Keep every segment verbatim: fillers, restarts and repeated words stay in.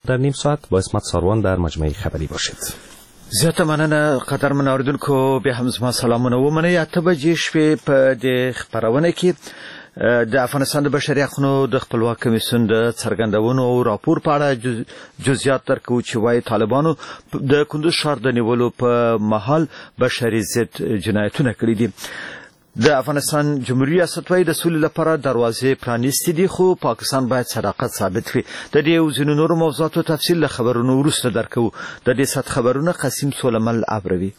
در نیم ساعت با اسمت ساروان در مجمع خبری باشید. زیاته مننه قدرمن اوریدونکو، بیا هم زما سلامونه ومنئ. اته بجې شپې په دې خپرونه کې د افغانستان د بشري حقوقو د خپلواک کمیسیون د څرګندونو او راپور په اړه جزئیات درکو چې وايي طالبانو د کندوز ښار د نیولو په مهال بشري ضد جنایتونه کړي دي. د افغانستان جمهوریت ریاست وايي د سولې لپاره دروازې پرانیستې دي، خو پاکستان باید صداقت ثابت کړي. د دې او ځینو نورو موضوعاتو تفصیل له خبرونو وروسته درکو. د دې سات خبرونه قاسم سولمل ابروي.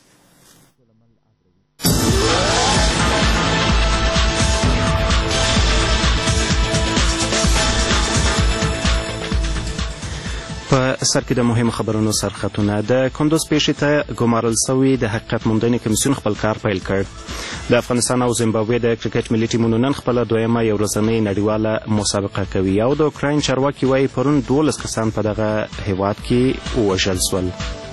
په سر کې د مهمو خبرونو سرخطونه. د کندوز پیښې ته ګمارل شوي د حقیقت موندنې کمیسیون خپل کار پیل کړ. د افغانستان او زیمبابوې د کرکټ ملي ټیمونو نن خپله دویمه یو ورځنۍ نړیواله مسابقه کوي او د اوکراین چارواکي وایي پرون دولس کسان په دغه هیواد کې ووژل شول.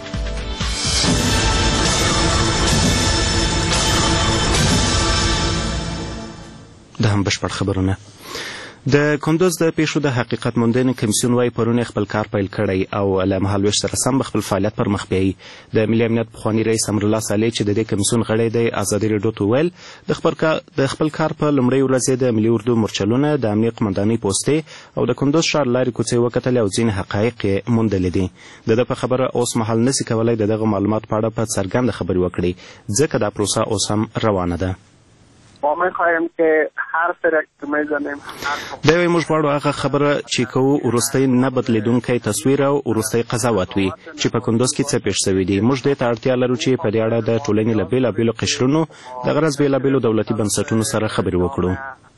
د هم بشپړ خبرونه. د کندوز د پیښو د حقیقت موندنې کمیسیون وايي پرون خپل کار پیل کړی او له مهالویش سره سم خپل فعالیت پر مخ بیایي. د ملي امنیت پخواني رئیس امرالله صالح چې د دې کمیسیون غړی دی ازادي راډیو ته وویل د خپل کار په لومړۍ ورځ د ملي اردو مورچلونه د امنیې قمندانۍ پوستې او د کندوز ښار لارې کوڅې وکتلې او ځینې حقایق یې موندلي دي. د ده په خبره اوس مهال نسي کولی د دغه معلومات په اړه په څرګنده خبرې وکړي ځکه دا پروسه اوس هم روانه ده. ما میخوایم که هر فرق که میزنیم دا یوه موږ غواړو هغه خبره چې کوو وروستی نه بدلیدونکی تصویر او وروستی قضاوت وي چې په کندوز کې څه پیښ شوي دي. موږ دې ته اړتیا لرو چې په دې اړه د ټولنې له بېلابېلو قشرونو د غرض بېلابېلو دولتي بنسټونو سره خبرې وکړو.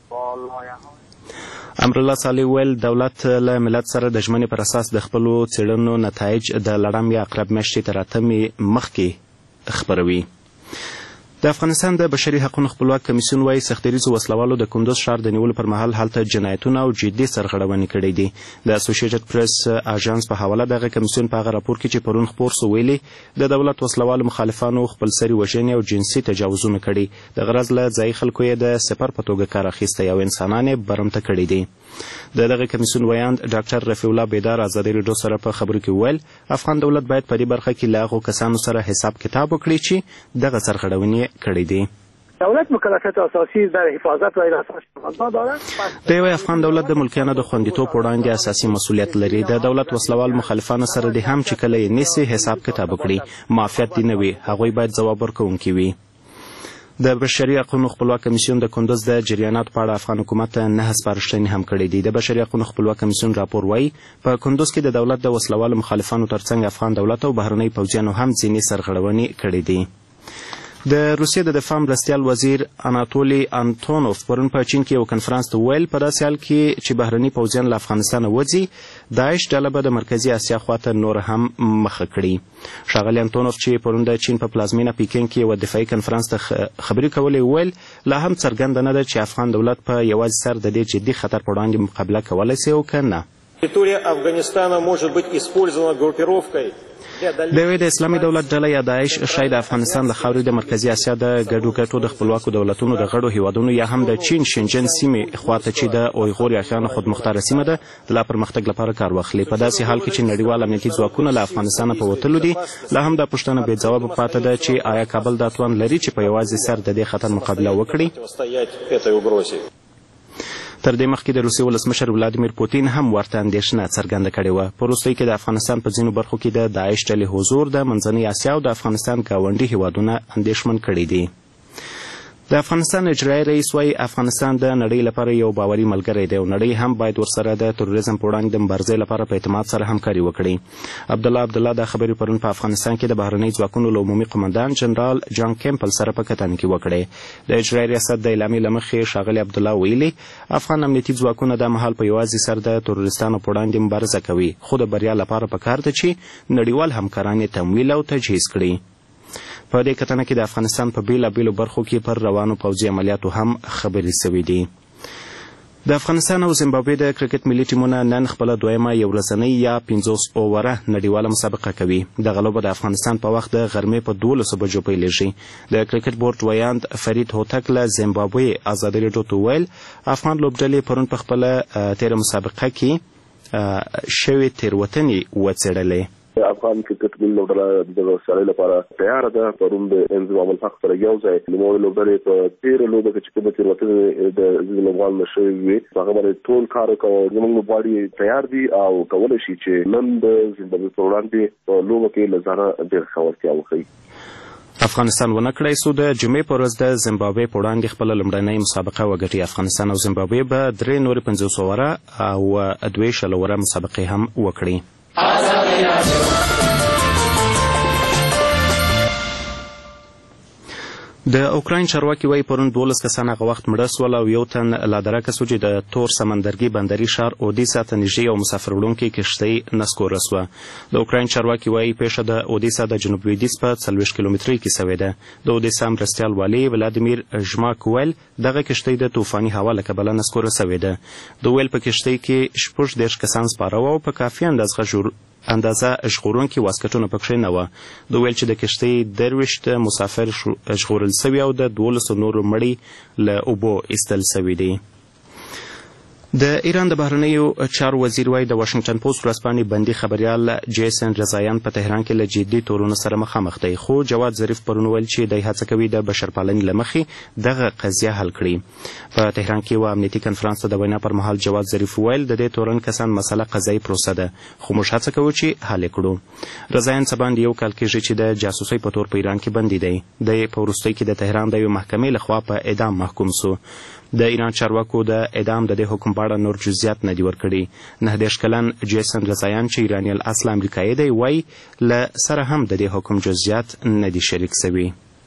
امرالله صالح ویل دولت له ملت سره د ژمنې پر اساس د خپلو څېړنو نتایج د لړم یا اقرب میاشتې تر اتمې مخکې خپروي. د افغانستان د بشري حقوقو خپلواک کمیسیون وايي سختدریځو وسلوالو د کندوز ښار د نیولو پر مهال هلته جنایتونه او جدي سرغړونې کړې دي. د اسوسییټډ پریس اژانس په حواله دغه کمیسیون په هغه راپور کې چې پرون خپور سو ویلي د دولت وسلوالو مخالفانو خپلسري وژنې او جنسي تجاوزونه کړي. د غرض له ځایي خلکو یې د سپر په توګه کار اخیستی او انسانان یې برمته کړي دي. د دغه کمیسیون ویاند ډاکټر رفیع الله بیدار ازادي راډیو سره په خبرو کې وویل افغان دولت باید په دې برخه کې له هغو کسانو سره حساب کتاب وکړي چې دغه سرغړونې کړي دي. دولت مکلفیت اساسی در حفاظت و اساس دارد. د یو افغان دولت د ملکیانو د خوندیتوب په وړاندې اساسي مسؤلیت لري. د دولت وسلوال مخالفانو سره د هم چې کله یې نیسي حساب کتاب وکړي. معافیت دې نه وي، هغوی باید ځواب ورکوونکي وي. د بشري حقوقو خپلواک کمیسیون د کندوز د جریاناتو په اړه افغان حکومت ته نهه سپارښتنې هم کړې دي. د بشري حقوقو خپلواک کمیسیون راپور وایي په کندوز کې د دولت د وسلوالو مخالفانو ترڅنګ افغان دولت او بهرنۍ پوځیانو هم ځینې سرغړونې کړې دي. د روسیې د دفاع مرستیال وزیر اناتولی انتونوف پرون په چین کې یو کنفرانس ته وویل په داسې حال کې چې بهرني پوځیان له افغانستانه وځي داعش ډله به د مرکزي اسیا خواته نور هم مخه کړي. ښاغلی انتونوف چې پرون د چین په پلازمینه پیکینګ کې یوه دفاعي کنفرانس ته خبرې کولې وویل لا هم څرګنده نه ده چې افغان دولت په یوازې سر د دې جدي خطر په وړاندې مقابله کولی سي او که نه. د یوې د اسلامي دولت ډله یا داعش ښایي د افغانستان د خاورې د مرکزي اسیا د ګډو ګټو د خپلواکو دولتونو د غړو هیوادونو یا هم د چین شنجن سیمې خواته چې د اویغور یاغیانو خودمختاره سیمه ده لا پرمختګ لپاره کار واخلي. په داسې حال کې چې نړیوال امنیتي ځواکونه له افغانستانه په وتلو دي لا هم دا پوښتنه بې ځوابه پاتې ده چې آیا کابل دا توان لري چې په یوازې سر د دې خطر مقابله وکړي. تر دې مخکې د روسیې ولسمشر ولادیمیر پوتین هم ورته اندېښنه څرګنده کړې وه. په وروستیو کې د افغانستان په ځینو برخو کې د داعش ډلې حضور د منځنۍ اسیا او د افغانستان ګاونډي هیوادونه اندېښمن کړي دي. د افغانستان اجرایي رئیس وايي افغانستان د نړۍ لپاره یو باوري ملګری دی او نړۍ هم باید ورسره د تروریزم په وړاندې د مبارزې لپاره په اعتماد سره همکاري وکړي. عبدالله عبدالله دا خبرې پرون په افغانستان کې د بهرنۍ ځواکونو له عمومي قمندان جنرال جان کیمپل سره په کتنه کې وکړې. د اجرایي ریاست د اعلامیې له مخې ښاغلي عبدالله ویلي افغان امنیتي ځواکونه دا مهال په یوازې سر د تروریستانو په وړاندې مبارزه کوي خو د بریا لپاره پکار ده چې نړیوال همکاران یې تمویل او تجهیز کړي. په دې کتنه کې د افغانستان په بېلابېلو برخو کې پر روانو پوځي عملیاتو هم خبرې شوې دي. د افغانستان او زیمبابوې د کرکټ ملي ټیمونه نن خپله دویمه یو ورځنۍ یا پنځوس اووره نړیواله مسابقه کوي. دغه لوبه د افغانستان په وخت د غرمې په دولسو بجو پیلیږي. د کرکټ بورډ ویاند فرید هوتک له زیمبابوې ازادي راډیو ته وویل افغان لوبډلې پرون په خپله تېره مسابقه کې شوې تېروتنې وڅېړلې. افغان کرکټ ټیم لوبډله د سړی لپاره تیار ده. پرون د انضمام الحق سره یو ځای نوموړې لوبډلې په تېره لوبه کې چې کومه تېروتنې د لوبغاړو نه شوې وي هغه باندې ټول کار وکړو. زموږ لوبغاړي تیار دي او کولی شي چې نن د زیمبابوې په وړاندې په لوبه کې له ځانه ډېر ښه وړتیا وښیي. افغانستان ونه کړای سو د جمعې په ورځ د زیمبابوې په وړاندې خپله لومړنۍ مسابقه وګټي. افغانستان او زیمبابوې به درې نورې پنځوس اووره او دوې شل اووره مسابقې هم وکړي. د اوکراین چارواکي وایي پرون دولس کسان هغه وخت مړه سول او یو تن لا درکه سو چې د تور سمندرګي بندري ښار اودیسا ته نږدې یو مسافر وړونکې کښتۍ نسکوره سوه. د اوکراین چارواکي وایي پیښه د اودیسا د جنوب لویدیځ په څلوېښت کیلومترۍ کې سوې ده. د اودیسا مرستیال والي ولادیمیر ژماک ویل دغه کښتۍ د طوفاني هوا له کبله نسکوره سوې ده. د ویل په کښتۍ کې شپږ دېرش کسان سپاره وو او په کافي اندازه اندازه ژغورونکي واسکټونه پکښې نه وه. د ویل چې د کښتۍ درویشت مسافر ژغورل سوي او د دولسو نورو مړي له اوبو ایستل سوي دي. د ایران د بهرنیو چارو وزیر وایي د واشنګټن پوسټ ورځپاڼې بندي خبریال جیسن رضایان په تهران کې له جدي تورونو سره مخامخ دی، خو جواد ظریف پرون ویل چې دی هڅه کوي د بشرپالنې له مخې دغه قضیه حل کړي. په تهران کې یوه امنیتي کنفرانس ته د وینا پر مهال جواد ظریف ویل د دې تورن کسان مسله قضایي پروسه ده، خو موږ هڅه کوو چې حل یې کړو. رضایان څه باندې یو کال کېږي چې د جاسوسۍ په تور په ایران کې بندي دی. دی په وروستۍ کې د تهران د یوې محکمې لخوا په اعدام محکوم سو. د ایران چارواکو د اعدام د دې حکم په اړه نور جزئیات نه دي ورکړي. نهه دېرش کلن جیسن رضایان چې ایراني الاصل امریکایي دی وایي له سره هم د دې حکم جزئیات نه دي شریک سوي.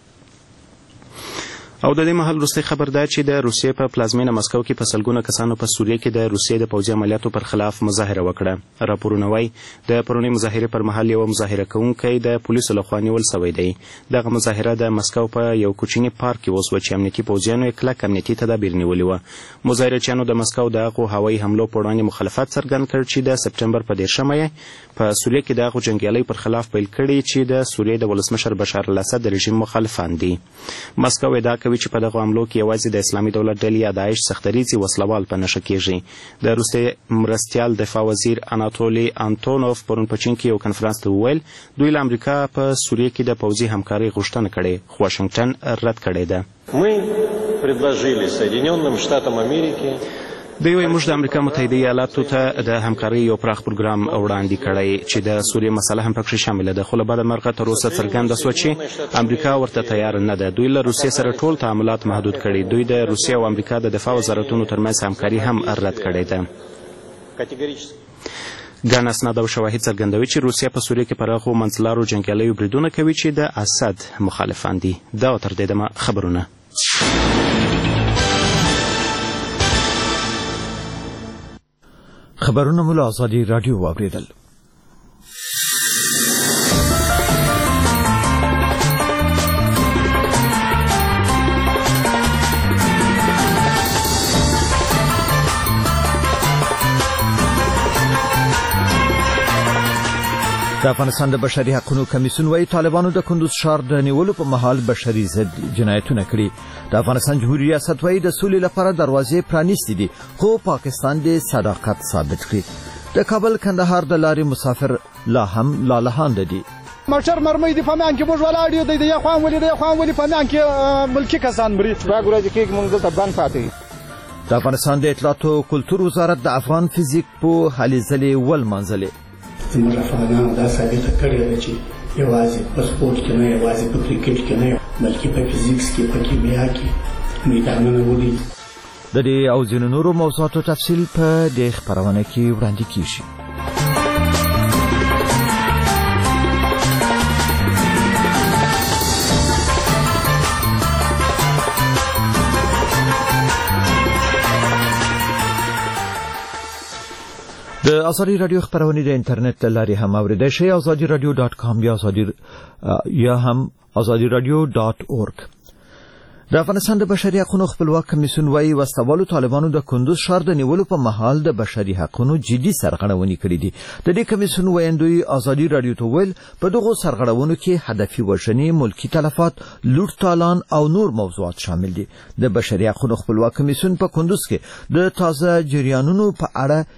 او د دې مهال وروستی خبر ده چې د روسیې په پلازمینه مسکو کې په سلګونه کسانو په سوریه کې د روسیې د پوځي عملیاتو پر خلاف مظاهره وکړه. راپورونه وایي د پرونۍ مظاهرې پر مهال یوه مظاهره کوونکی د پولیسو لخوا نیول سوی دی. دغه مظاهره د مسکو په یو کوچني پارک کې وسوه چې امنیتي پوځیانو یې کلک امنیتي تدابیر نیولي وه. مظاهرچیانو د مسکو د هغو هوایي حملو په وړاندې مخالفت څرګند کړ چې د سپټمبر په دېرشمه یې په سوریه کې د هغو جنګیالیو پر خلاف پیل کړي چې د سوریې د ولسمشر بشار الاسد د رژیم مخالفان دي. مسکو ادعا کوي چې په دغو حملو کې یوازې د اسلامي دولت ډلې یا داعش سختدریځي وسلوال په نښه کېږي. د روسیې مرستیال دفاع وزیر اناتولي انتونوف پرون په چین کې یو کنفرانس ته وویل دوی له امریکا په سوریه کې د پوځي همکارۍ غوښتنه کړې، خو واشنګټن رد کړې ده. Мы предложили Соединенным Штатам Америки دوی وایي موږ د امریکا متحده ایالاتو ته د همکارۍ یو پراخ پروګرام وړاندې کړی چې د سوریې مسله هم پکښې شامله ده، خو له بده مرغه تر اوسه څرګنده سوه چې امریکا ورته تیار نه ده. دوی له روسیې سره ټول تعاملات محدود کړي. دوی د روسیې او امریکا د دفاع وزارتونو ترمنځ همکاري هم رد کړې ده. ګڼ اسناد او شواهد څرګندوي چې روسیه په سوریه کې پراخو منځلارو جنګیالیو بریدونه کوي چې د اسد مخالفان دي. دا تر دې دمه خبرونه. خبرونه مو له ازادي راډیو واوریدل. د افغانستان د بشري حقوقو کمیسیون وايي طالبانو د کندوز ښار د نیولو په مهال بشري ضد جنایتونه کړي. د افغانستان جمهوریت ریاست وايي د سولې لپاره دروازې پرانیستې دي، خو پاکستان د صداقت ثابت کړي. د کابل کندهار د لارې مسافر لا هم لالهانده دي. مشر مرمۍ د فامیان کې موږ ولاړ یو د یو خوان ولې د خوان ولې فامیان کې ملکی کسان مري باګ ورځ کې موږ دلته بند پاتې. د افغانستان د اطلاعات او کلتور وزارت د افغان فزیک په حالي ځلې ول منځلې زموږ افغانانو دا ثابته کړې ده چې یوازې په سپورټ کې نه، یوازې په کرکټ کې نه، بلکې په فزیکس کې، په کیمیا کې میدانونه ودي. د دې او ځینو نورو موضوعاتو تفصیل په دې خبرونه کې وړاندې کیږي. د ازادي رادیو خبرونه د انټرنیټ لارې هم اوریدای شئ. ازادي رادیو ډاټ کام یا ازادي یا هم ازادي رادیو ډاټ اورګ. د افغانستان د بشري حقوقو خپلواک کمیسیون وايي وسوالو طالبانو د کندوز ښار د نیولو په مهال د بشري حقوقو جدي سرغړونې کړې دي. د دې کمیسیون ویاندوی ازادي رادیو ته ویل په دغه سرغړونو کې هدفي وژنې، ملکی تلفات، لوټ تالان او نور موضوعات شامل دي. د بشري حقوقو خپلواک کمیسیون په کندوز کې د تازه جریانونو په اړه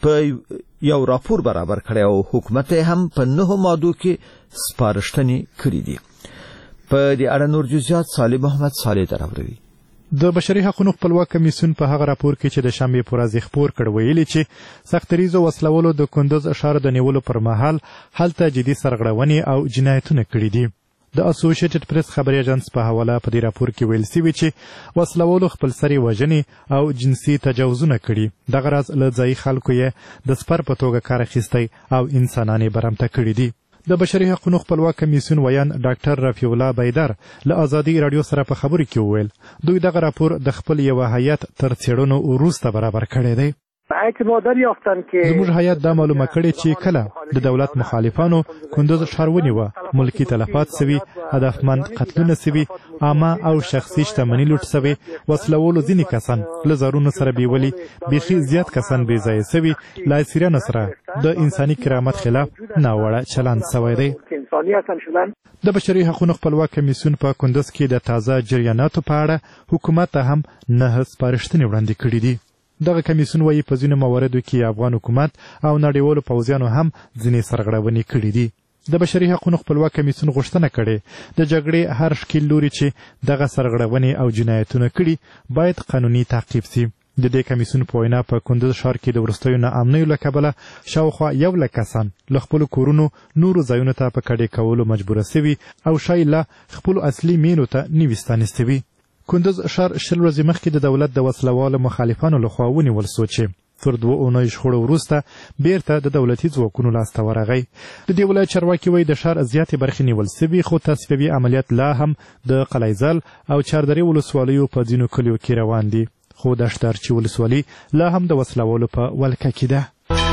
په یو راپور برابر کړی او حکومت هم په نهو مادو کې سپارښتنې کړې دي. په دې اړه نور جزئیات صالح محمد صالح دراوړي. د بشري حقوقو خپلواک کمیسیون په هغه راپور کې چې د شنبې په ورځ خپور کړ ویلي چې سختریزو وسلولو د کندوز ښار د نیولو پر مهال هلته جدي سرغړونې او جنایتونه کړي دي. د اسوسییټډ پریس خبري اژانس په حواله په دې راپور کې ویل شوی چې وسلولو خپلسري وژنې او جنسي تجاوزونه کړي. دغه راز له ځایي خلکو یې د سپر په توګه کار اخیستی او انسانانې برمته کړي دي. د بشري حقوقو خپلواک کمیسیون ویان ډاکټر رفیع الله بیدر له ازادي رادیو سره په خبرو کې وویل دوی دغه راپور د خپل یو هیئت تر څېړنو وروسته برابر کړی دی. زموږ هیئت دا معلومه کړې چې کله د دولت مخالفانو کندوز ښار ونیوه ملکي تلفات سوي، هدفمند قتلونه سوي، عامه او شخصي شتمني لوټ سوي، وسلولو ځینې کسان له زرونو سره بیولي، بیخي زیات کسان بې ځایه سوي، له اسیرانو سره د انساني کرامت خلاف ناوړه چلند سوی دی. د بشري حقوقو خپلواک کمیسیون په کندوز کې د تازه جریاناتو په اړه حکومت ته هم نهه سپارښتنې وړاندې کړي دي. دغه کمیسیون وایي په ځینو مواردو کې افغان حکومت او نړیوالو پوځیانو هم ځینې سرغړونې کړي دي. د بشري حقوقو خپلواک کمیسیون غوښتنه کړې د جګړې هر ښکیل لوري چې دغه سرغړونې او جنایتونه کړي باید قانوني تعقیب سي. د دې کمیسیون په وینا په کندوز ښار کې د وروستیو ناامنیو له کبله شاوخوا یو لک کسان له خپلو کورونو نورو ځایونو ته په کډې کولو مجبوره سوي او ښایي له خپلو اصلي مینو ته نوي ستانستوي. کندوز ښار شل ورځې مخکې د دولت د وسلوالو مخالفانو لخوا ونیول سو چې تر دوه اونیو شخړو وروسته بیرته د دولتي ځواکونو لاسته ورغی. د دې ولایت چارواکي وایي د ښار زیاتې برخې نیول سوي خو تصفیوي عملیات لا هم د قلیزال او چاردرې ولسوالیو په ځینو کلیو کې روان دي، خو د شتارچي ولسوالي لا هم د وسلوالو په ولکه کې ده.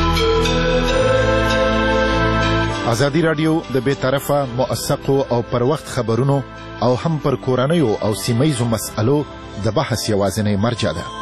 ازادي راډیو د بې طرفه موثقو او پر وخت خبرونو او هم پر کورنیو او سیمهیزو مسألو د بحث یوازینۍ مرجع ده.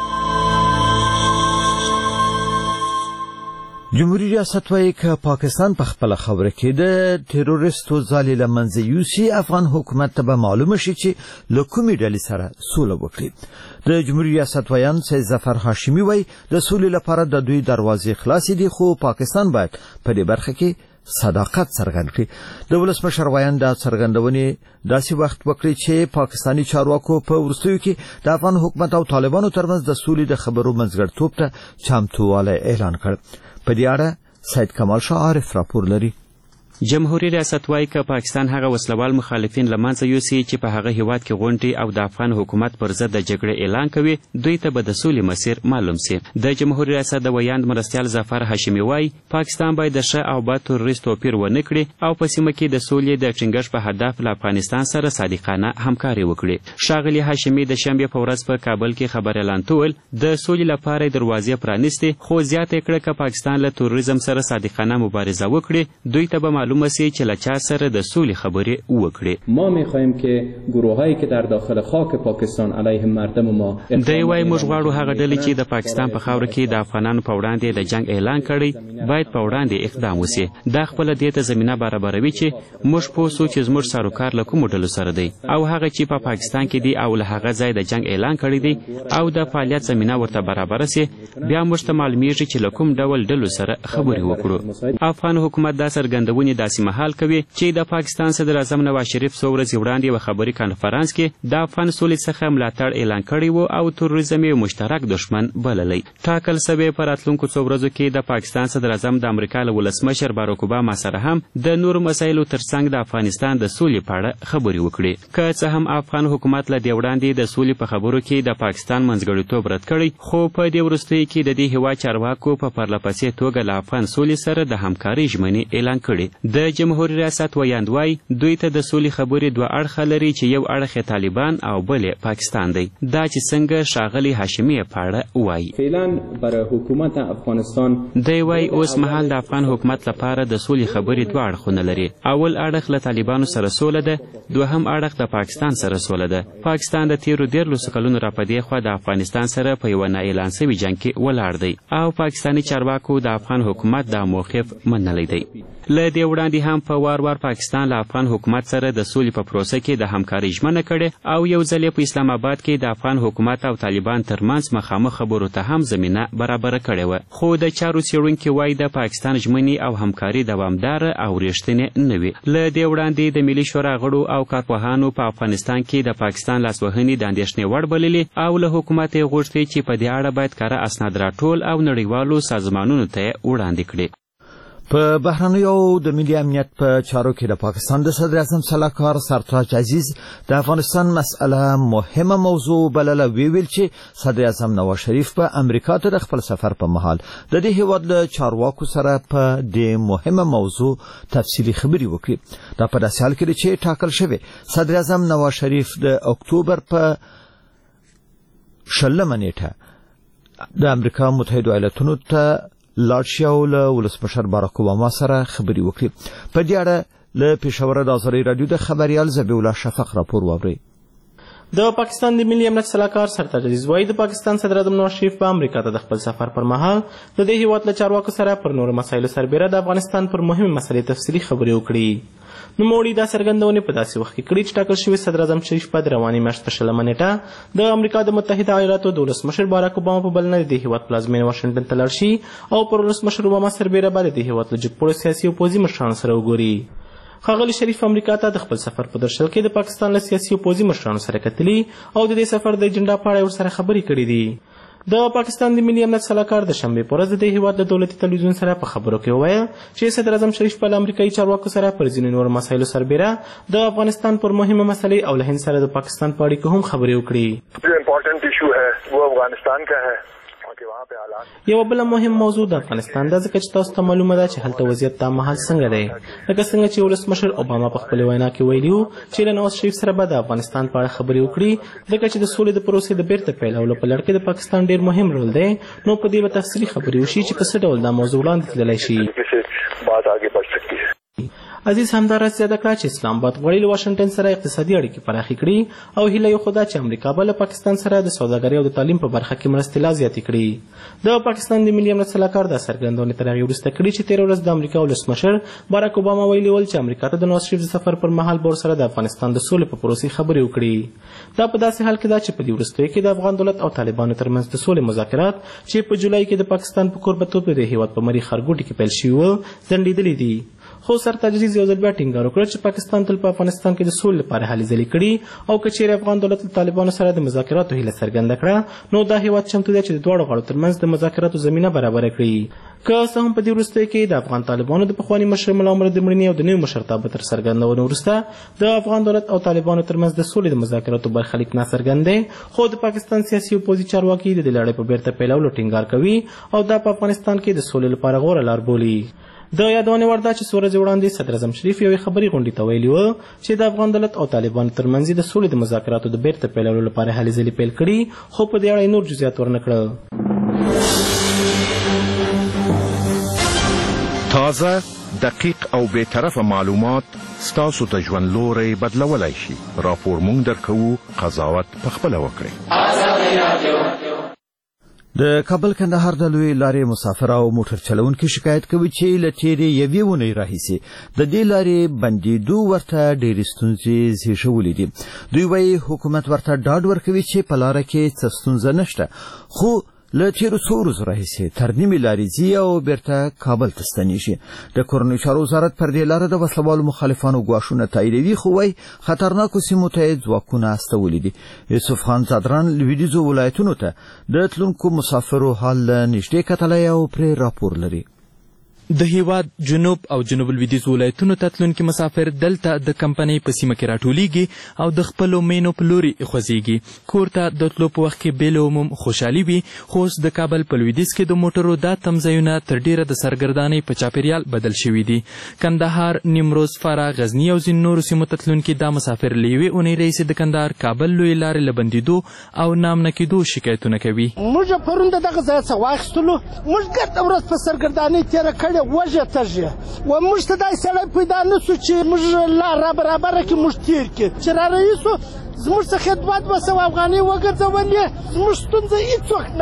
جمهوریت ریاست وایي که پاکستان په خپله خبره کې د تروریستو ځالې له منځه یوسي افغان حکومت ته به معلومه شي چې له کومې ډلې سره سوله وکړي. د جمهوریت ریاست ویان سید ظفر هاشمي وایي د سولې لپاره د دوی دروازې خلاصې دي خو پاکستان باید په دې برخه کې صداقت څرګند کړي. د ولسمشر ویان دا څرګندونې داسې وخت وکړي چې پاکستاني چارواکو په وروستیو کې د افغان حکومت او طالبانو ترمنځ د سولې د خبرو منځګړیتوب ته چمتووالی اعلان کړ. په دې اړه سید کمال شاه عارف راپور لري. جمهوریت ریاست وایي که پاکستان هغه وسلوال مخالفین له منځه یوسي چې په هغه هیواد کې غونډې او د افغان حکومت پر ضد د جګړې اعلان کوي دوی ته به د سولې مسیر معلوم سي. د جمهوریت ریاست د ویاند مرستیال ظفر هاشمي وایي پاکستان باید د ښه او بد تروریست توپیر ونه کړي او په سیمه کې د سولې د ټینګښت په هدف له افغانستان سره صادقانه همکاري وکړي. ښاغلي هاشمي د شنبې په ورځ په کابل کې خبر اعلان کول د سولې لپاره دروازې پرانیستې خو زیاته کړه که پاکستان له تروریزم سره صادقانه مبارزه وکړي دوی ته به معلومه سي چې له چا سره د سولې خبرې وکړي. ما می‌خوایم که گروه‌هایی که در داخل خاک پاکستان علیه مردم ما دی وایي موږ غواړو هغه ډلې چې د پاکستان په خاوره کې د افغانانو په وړاندې د جنگ اعلان کړی باید په وړاندې اقدام وسي. دا خپله دې ته زمینه برابروي چې موږ پوه سو چې زموږ سروکار له کومو ډلو سره دی او هغه چې په پا پاکستان کې دی او له هغه ځای د جنگ اعلان کړی دی او د فعالیت زمینه ورته برابره سي بیا موږ ته معلومیږي چې له کوم ډول ډلو سره خبرې وکړو. افغان حکومت دا څرګندونې داسې مهال کوي چې د پاکستان صدر اعظم نواز شریف څو ورځې وړاندې یوه خبري کانفرانس کې د افغان سولې څخه ملاتړ اعلان کړی و او تروریزم یو مشترک دښمن بللی. ټاکل سوی په راتلونکو څو ورځو کې د پاکستان صدر اعظم د امریکا له ولسمشر باراک اوباما سره هم د نورو مسایلو ترڅنګ د افغانستان د سولې په اړه خبرې وکړي. که څه هم افغان حکومت له دې وړاندې د سولې په خبرو کې د پاکستان منځګړیتوب رد کړی خو په دې وروستیو کې د دې هېواد چارواکو په پرلهپسې توګه له افغان سولې سره د همکارۍ ژمنې اعلان کړې. د جمهوریت ریاست ویاند وایي دوی ته د سولې خبرې دوه اړخه لري چې یو اړخ یې طالبان او بل یې پاکستان دی. دا چې څنګه ښاغلي هاشمي په اړه وایي. فعلا برای حکومت افغانستان دی وایي اوس مهال د افغان حکومت لپاره د سولې خبرې دوه اړخونه لري. اول اړخ له طالبانو سره سوله ده، دوهم اړخ د پاکستان سره سوله ده. پاکستان د تیرو دیارلسو کلونو راپدې خوا د افغانستان سره په یوه نااعلان سوي جنګ کې ولاړ دی او پاکستاني چارواکو د افغان حکومت دا موقف منلی دی. له دې وړاندې هم په وار وار پاکستان له افغان حکومت سره د سولې په پروسه کې د همکارۍ ژمنه کړې او یو ځل په اسلام آباد کې د افغان حکومت او طالبان ترمنځ مخامخ خبرو ته هم زمینه برابره کړې وه. خو د چارو څېړونکي وایي د پاکستان ژمنې او همکاري دوامداره او رښتینې نه وي. له دې وړاندې د ملي شورا غړو او کارپوهانو په افغانستان کې د پاکستان لاسوهنې د اندېښنې وړ بللې او له حکومت یې غوښتې چې په دې اړه باید کره اسناد راټول او نړیوالو سازمانونو ته یې وړاندې کړي. په بهرنیو د ملي امنیت په چارو کې د پاکستان د صدر اعظم سلاکار سرتاج عزیز د افغانستان مسأله مهمه موضوع بلله. ویل چې صدر اعظم نواز شریف په امریکا ته د خپل سفر په مهال د دې هیواد له چارواکو سره په دې مهمه موضوع تفصیلي خبرې وکړي. دا په داسې حال کې چې ټاکل شوی صدر اعظم نواز شریف د اکتوبر په شلمه نیټه د امریکا متحده ایالاتونو ته لاړ شي او له ولسمشر باراک اوباما سره خبرې وکړي. په دې اړه له پېښوره د ازادۍ راډیو د خبریال ذبیح الله شفق راپور واورئ. د پاکستان د ملي امنیت سلاکار سرتاج عزیز وایي د پاکستان صدر اعظم نواز شریف په امریکا ته د خپل سفر پر مهال د دې هیواد له چارواکو سره پر نورو مسایلو سربیره د افغانستان پر مهمې مسلې تفصیلي خبرې وکړي. نوموړي دا څرګندونې په داسې وخت کې کړي چې ټاکل شوي صدر اعظم شریف په د روانې میاشت په شلمه نیټه د امریکا د متحده ایالاتو د ولسمشر باراک اوباما په بلنه د دې هیواد پلازمینه واشنګټن ته لاړ شي او پر ولسمشر اوباما سربیره به د دې هیواد له جګپوړو سیاسي او پوځي مشرانو سره وګوري. ښاغلي شریف امریکا ته د خپل سفر په درشل کې د پاکستان له سیاسي او پوځي مشرانو سره کتلي او د دې سفر د ایجنډا په اړه ورسره خبرې کړې دي. د پاکستان د ملي امنیت سلاکار د شنبې په ورځ د دې هیواد د دولتي تلویزیون سره په خبرو کې وویل چې صدر اعظم شریف په امریکایي چارواکو سره پر ځینو نورو مسایلو سربیره د افغانستان پر مهمه مسلې او له هند سره د پاکستان په اړیکو هم خبرې وکړي. جو امپورټنٹ ایشو ہے وہ افغانستان کا ہے. یو بل مهم موضوع د افغانستان د ځکه چې تاسو ته معلومه ده چې هلته وضعیت تا مهال څنګه دی. لکه څنګه چې ولسمشر اوباما په خپل وینا کې ویلي و چې له نواز شریف سره به د افغانستان په اړه خبرې وکړي ځکه چې د سولې د پروسې د بیرته پیلولو په لړ کې د پاکستان ډېر مهم رول دی. نو په دې به تفصیلي خبرې وشي چې په څه ډول دا موضوع وړاندې تللی شي. عزیز همداراز زیاده کړه چې اسلام آباد غواړي له واشنګټن سره اقتصادي اړیکې پراخې کړي او هیله یې خو ده چې امریکا به له پاکستان سره د سوداګرۍ او د تعلیم په برخه کې مرستې لا زیاتې کړي. د پاکستان د ملي امنیت سلاکار دا څرګندونې تر هغې وروسته کړي چې تېره ورځ د امریکا ولسمشر باراک اوباما ویلي ول چې امریکا ته د نواز شریف د سفر پر مهال به ورسره د افغانستان د سولې په پروسې خبرې وکړي. دا په داسې حال کې ده چې په دې وروستیو کې د افغان دولت او طالبانو ترمنځ د سولې مذاکرات چې په جولای کې د پاکستان په کوربهتوب د هیواد په مریخ ښارګوټي کې پیل شوي وو ځنډېدلي دي. خو سرتاج عزیز یو ځل بیا ټینګار وکړ چې پاکستان تل په افغانستان کې د سولې لپاره هلې ځلې کړي او که چیرې افغان دولت له طالبانو سره د مذاکراتو هیله څرګنده کړه نو دا هیواد چمتو دی چې د دواړو غاړو ترمنځ د مذاکراتو زمینه برابره کړي. که څه هم په دې وروستیو کې د افغان طالبانو د پخواني مشر ملا عمر د مړینې او د نوي مشرتابه تر څرګندونې وروسته د افغان دولت او طالبانو ترمنځ د سولې د مذاکراتو برخلیک ناڅرګند دی. خو د پاکستان سیاسي او پوځي چارواکي د دې لړۍ په بیرته پیلولو ټینګار کوي او دا په افغانستان کې د سولې لپاره غوره لار بولي. د یادونې وړ ده چې څو ورځې وړاندې صدر اعظم شریف یوې خبري غونډې ته ویلي وو چې د افغان دولت او طالبانو ترمنځ د سولې د مذاکراتو د بیرته پیلولو لپاره هلې ځلې پیل کړي خو په دې اړه نور جزئیات ورنه کړل. تازه دقیق او بے طرفه معلومات ستاسو ته ژوند لوری بدلولی شي. راپور مونږ درکوو، قضاوت پخپله وکړئ. د کابل کندهار د لوی لارې مسافر او موټر چلونکي شکایت کوي چې له تېرې یوې اونۍ راهیسې د دې لارې بندېدو ورته ډېرې ستونزې زیږولې دي. دوی وایي حکومت ورته ډاډ ورکوي چې په لاره کې څه ستونزه نشته، خو له تېرو څو ورځو راهیسې تر نیمې لارې ځي او بیرته کابل ته ستنېږي. د کورنیو چارو وزارت پر دې لاره د وسلوالو مخالفانو ګواښونه تاییدوي، خو وایي خطرناکو سیمو ته یې ځواکونه استولي دي. یوسف خان زادران لویدیځو ولایتونو ته د تلونکو مسافرو حال له نږدې کتلی او پرې راپور لري. د هیواد جنوب او جنوب لویدیځ ولایتونو ته تلونکي مسافر دلته د کمپنۍ په سیمه کې راټولیږي او د خپلو مینو په لوري خوځېږي. کور ته د تلو په وخت کې بېل عموم خوشحالي وي، خو اوس د کابل په لویدیځ کې د موټرو دا تمځایونه تر ډېره د سرګردانۍ په چاپېریال بدل شوي دي. کندهار، نیمروز، فراه، غزني او ځینو نورو سیمو ته تلونکي دا مسافر له یوې اونۍ راهیسې د کندهار کابل لویې لارې له بندېدو او نامنه کېدو شکایتونه کوي. موږ پرون د دغه ځایه څه واخیستلو، موږ ګرده ورځ په سرګردانۍ تېره کړې وژه تږې و موږ ته داسې سړی پیدا نه سو چې موږ لار را برابره کړي، موږ تېر کړي. چې را رهي سو زموږ څخه دوه دوه سوه افغانۍ وګرځولې، زموږ ستونزه هېڅوک نه اوري.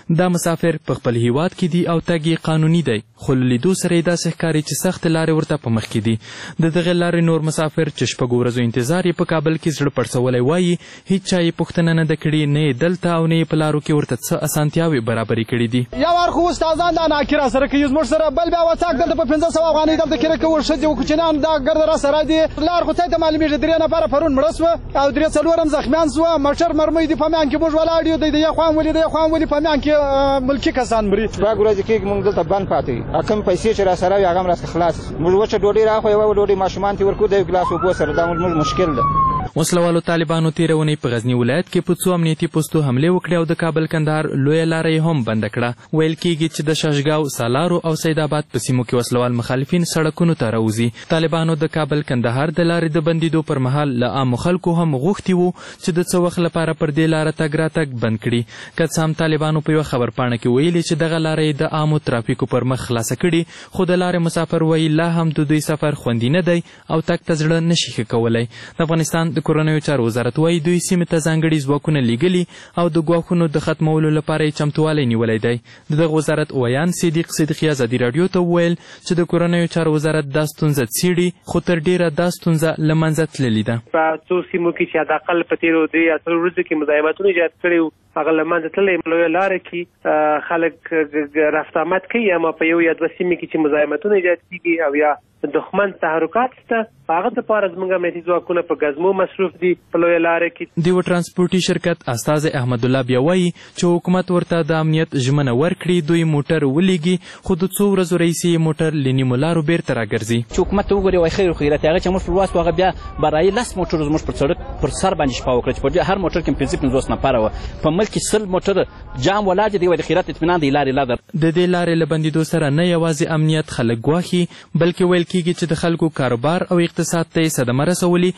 دا مسافر په خپل هیواد کې دي او تګ یې قانوني دی، خو له لیدو سره یې داسې ښکاري چې سختې لارې ورته په مخ کې دي. د دغې لارې نور مسافر چې شپږو ورځو انتظار یې په کابل کې زړه پړسولی وایي هیڅ چا یې پوښتنه نه ده کړې، نه یې دلته او نه یې په لارو کې ورته څه اسانتیاوې برابرې کړي دي. یو وار خو استادان دا ناکي راسره کوي، زموږ سره بل بیا وڅاک دلته په پنځه سوه افغانۍ دلته کرایه کوو، ښځې او کوچنیان دا ګرده راسره دي. لار خو څه ته معلومېږي، درې نفره پرون مړه سوه او درې څلور هم زخمیان سوه. موټر مرمۍ دي په میان کې موږ ولاړ یو، دی د یې خوا هم ولي د یې خوا هم ولي په میان کې ملکي کسان مري. شپږ ورځې کېږي موږ دلته بند پاتې یو، کم پیسې چې راسره وي هغه هم راڅخه خلاص. موږ وچه ډوډۍ راخو، یوه ډوډۍ ماشومان ته ورکو، د یو ګلاس اوبو سره، دا موږ مشکل ده. وسلوالو طالبانو تېره اونۍ په غزني ولایت کې په څو امنیتي پوستو حملې وکړې او د کابل کندهار لویه لاره یې هم بنده کړه. ویل کېږي چې د شاشګاو، سالارو او سیدآباد په سیمو کې وسلوال مخالفین سړکونو ته راوځي. طالبانو د کابل کندهار د لارې د بندېدو پر مهال له عامو خلکو هم غوښتي وو چې د څه وخت لپاره پر دې لاره تګ راتګ بند کړي. که څه هم طالبانو په یوه خبرپاڼه کې ویلي چې دغه لاره یې د عامو ترافیکو پر مخ خلاصه کړي، خو د لارې مسافر وایي لا هم د دوی سفر خوندي نه دی او تګ ته زړه نشي ښه کولی. د افغانستان د کورنیو چارو وزارت وایي دوی سیمې ته ځانګړي ځواکونه لیږلي او د ګواښونو د ختمولو لپاره یې چمتووالی نیولی دی. د دغه وزارت ویان صدیق صدیقي ازادي راډیو ته وویل چې د کورنیو چارو وزارت دا ستونزه څیړي، خو تر ډیره دا ستونزه له منځه تللې ده. په څو سیمو کې چې حداقل په تېرو درې یا څلورو ورځو کې مزاحمتونه ایجاد کړي وو، هغه له منځه تللی. لویه لاره کې خلک رفت آمد کوي، اما په یو یا دوه سیمې کې چې مزاحمتونه ایجاد کېږي او یا دښمن تحرکات شته، هغه دپاره زموږ امنیتي ځواکونه په ګزمو مصروف دي په لویه لاره کې. د یوه ټرانسپورټي شرکت استازی احمد الله بیا وایي چې حکومت ورته د امنیت ژمنه ورکړي، دوی موټر ولیږي، خو د څو ورځو رئیسې یې موټر له نیمو لارو بیرته راګرځي. چې حکومت ته وګوري وایي خیر خیرات هغه چې موږ پر واستو، هغه بیا برایي لس موټرو زموږ پر سړک پر سر باندې شپه وکړه چې په هر موټر کې پنځه پنځوس نفره وه، په ملک کې سل موټر جام ولاړ دي. وایي د خیرات اطمینان د لارې لاره د دې لارې له بندېدو سره نه یوازې امنیت خلک ګواښي، بلکې ویل کېږي چې د خلکو کاروبار او اقتصاد ته یې صدمه رسولي.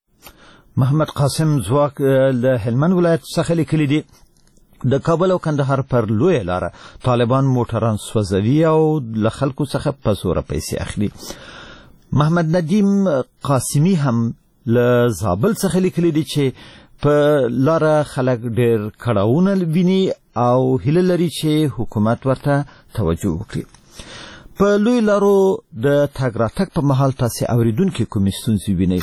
محمد قاسم ځواک له هلمند ولایت څخه لیکلي دي د کابل او کندهار پر لویه لاره طالبان موټران سوځوي او له خلکو څخه په زوره پیسې اخلي. محمد ندیم قاسمی هم له زابل څخه لیکلي دي چې په لاره خلک ډېر کړاوونه ویني او هیله لري چې حکومت ورته توجه وکړي. په لوی لارو د تګ راتګ په مهال تاسې اوریدونکي کومې ستونزې وینئ؟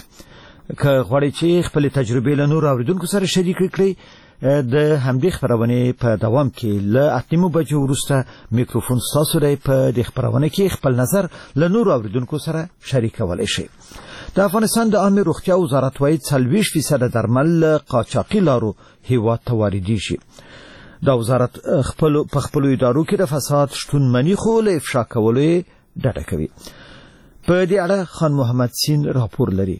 که غواړئ چې خپلې تجربې له نورو اوریدونکو سره شریکې کړئ، د همدې خپرونې په دوام کې له اته نیمو بجو وروسته میکروفون ستاسو دی. په دې خپرونه کې خپل نظر له نورو اوریدونکو سره شریکولی شئ. د افغانستان د عامې روغتیا وزارت وایي څلوېښت فیصده درمل له قاچاقي لارو هېواد ته واردېږي. دا وزارت خپل په خپلو ادارو کې د فساد شتونمني خو له افشا کولو یې ډډه کوي. په دې اړه خان محمد سین راپور لري.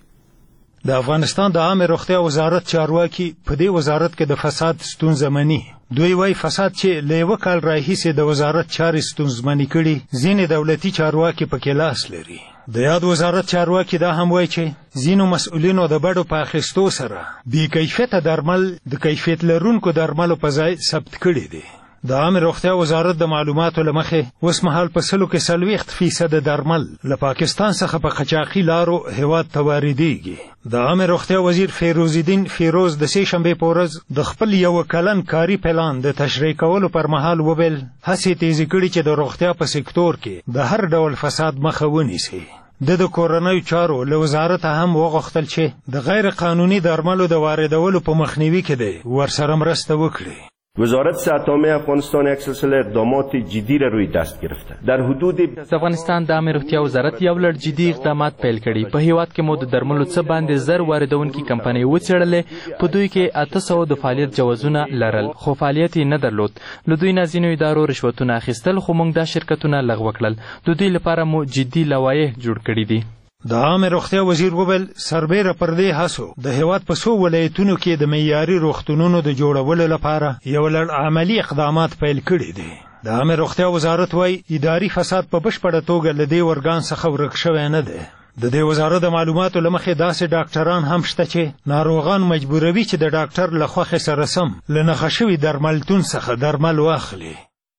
د افغانستان د عامې روغتیا وزارت چارواکي په دې وزارت کې د فساد ستونزه مني. دوی وایي فساد چې له یوه کال راهیسې د وزارت چارې ستونزمنې کړي، ځینې دولتي چارواکي پکې لاس لري. د یاد وزارت چارواکي دا هم وایي چې ځینو مسؤلینو د بډو په اخیستو سره بې کیفیته درمل د کیفیت لرونکو درملو په ځای ثبت کړي دي. د عامې روغتیا وزارت د معلوماتو له مخې اوس مهال په سلو کې څلوېښت فیصده درمل له پاکستان څخه په قاچاقي لارو هېواد ته واردېږي. د عامې روغتیا وزیر فیروز الدین فیروز د سې شنبې په ورځ د خپل یوه کلن کاري پلان د تشریح کولو پر مهال وویل هڅې تیزې کړي چې د روغتیا په سکتور کې د هر ډول فساد مخه ونیسي. د د کورنیو چارو له وزارت هم وغوښتل چې د غیر قانوني درملو د واردولو په مخنیوي کې دی ورسره مرسته وکړي. وزارت صحت عامه افغانستان یک سلسله اقدامات جدی را روی دست گرفته. در حدود د افغانستان د عامه روغتیا وزارت یو لړ جدي اقدامات پیل کړي. په هیواد کې مو د درملو څه باندې زر واردونکي کمپنۍ وڅېړلې. په دوی کې اته سوه د فعالیت جوازونه لرل، خو فعالیت یې نه درلود. له دوی نه ځینو ادارو رشوتونه اخیستل، خو موږ دا شرکتونه لغوه کړل. د دوی لپاره مو جدي لوایح جوړ کړي دي. د عامې روغتیا وزیر وویل سربیره پر دې هڅو د هېواد په څو ولایتونو کې د معیاري روغتونونو د جوړولو لپاره یو لړ عملي اقدامات پیل کړي دي. د عامې روغتیا وزارت وایي اداري فساد په بشپړه توګه له دې ورګان څخه ورک شوی نه دی. د دې وزارت د معلوماتو له مخې داسې ډاکټران هم شته چې ناروغان مجبوروي چې د ډاکټر له خوښې سره سم له نښه شوي درملتون څخه درمل واخلي.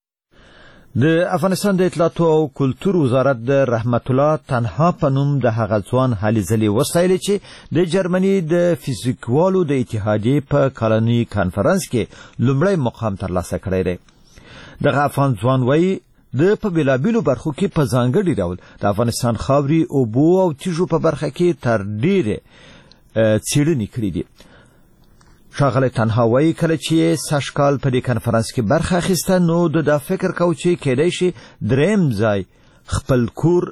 د افغانستان د اطلاعاتو او کلتور وزارت د رحمت الله تنها په نوم د هغه ځوان هلې ځلې وستایلې چې د جرمني د فزیکوالو د اتحادیې په کلني کانفرنس کې لومړی مقام ترلاسه کړی دی. دغه افغان ځوان وایي د په بېلابېلو برخو کې په ځانګړي ډول د افغانستان خاورې، اوبو او تیږو په برخه کې تر ډېرې څېړنې کړي دي. ښاغلی تنها وایي کله چې سږ کال په دې کنفرانس کې برخه اخیسته نو د دا فکر کو چې کېدای شي دریم ځای خپل کور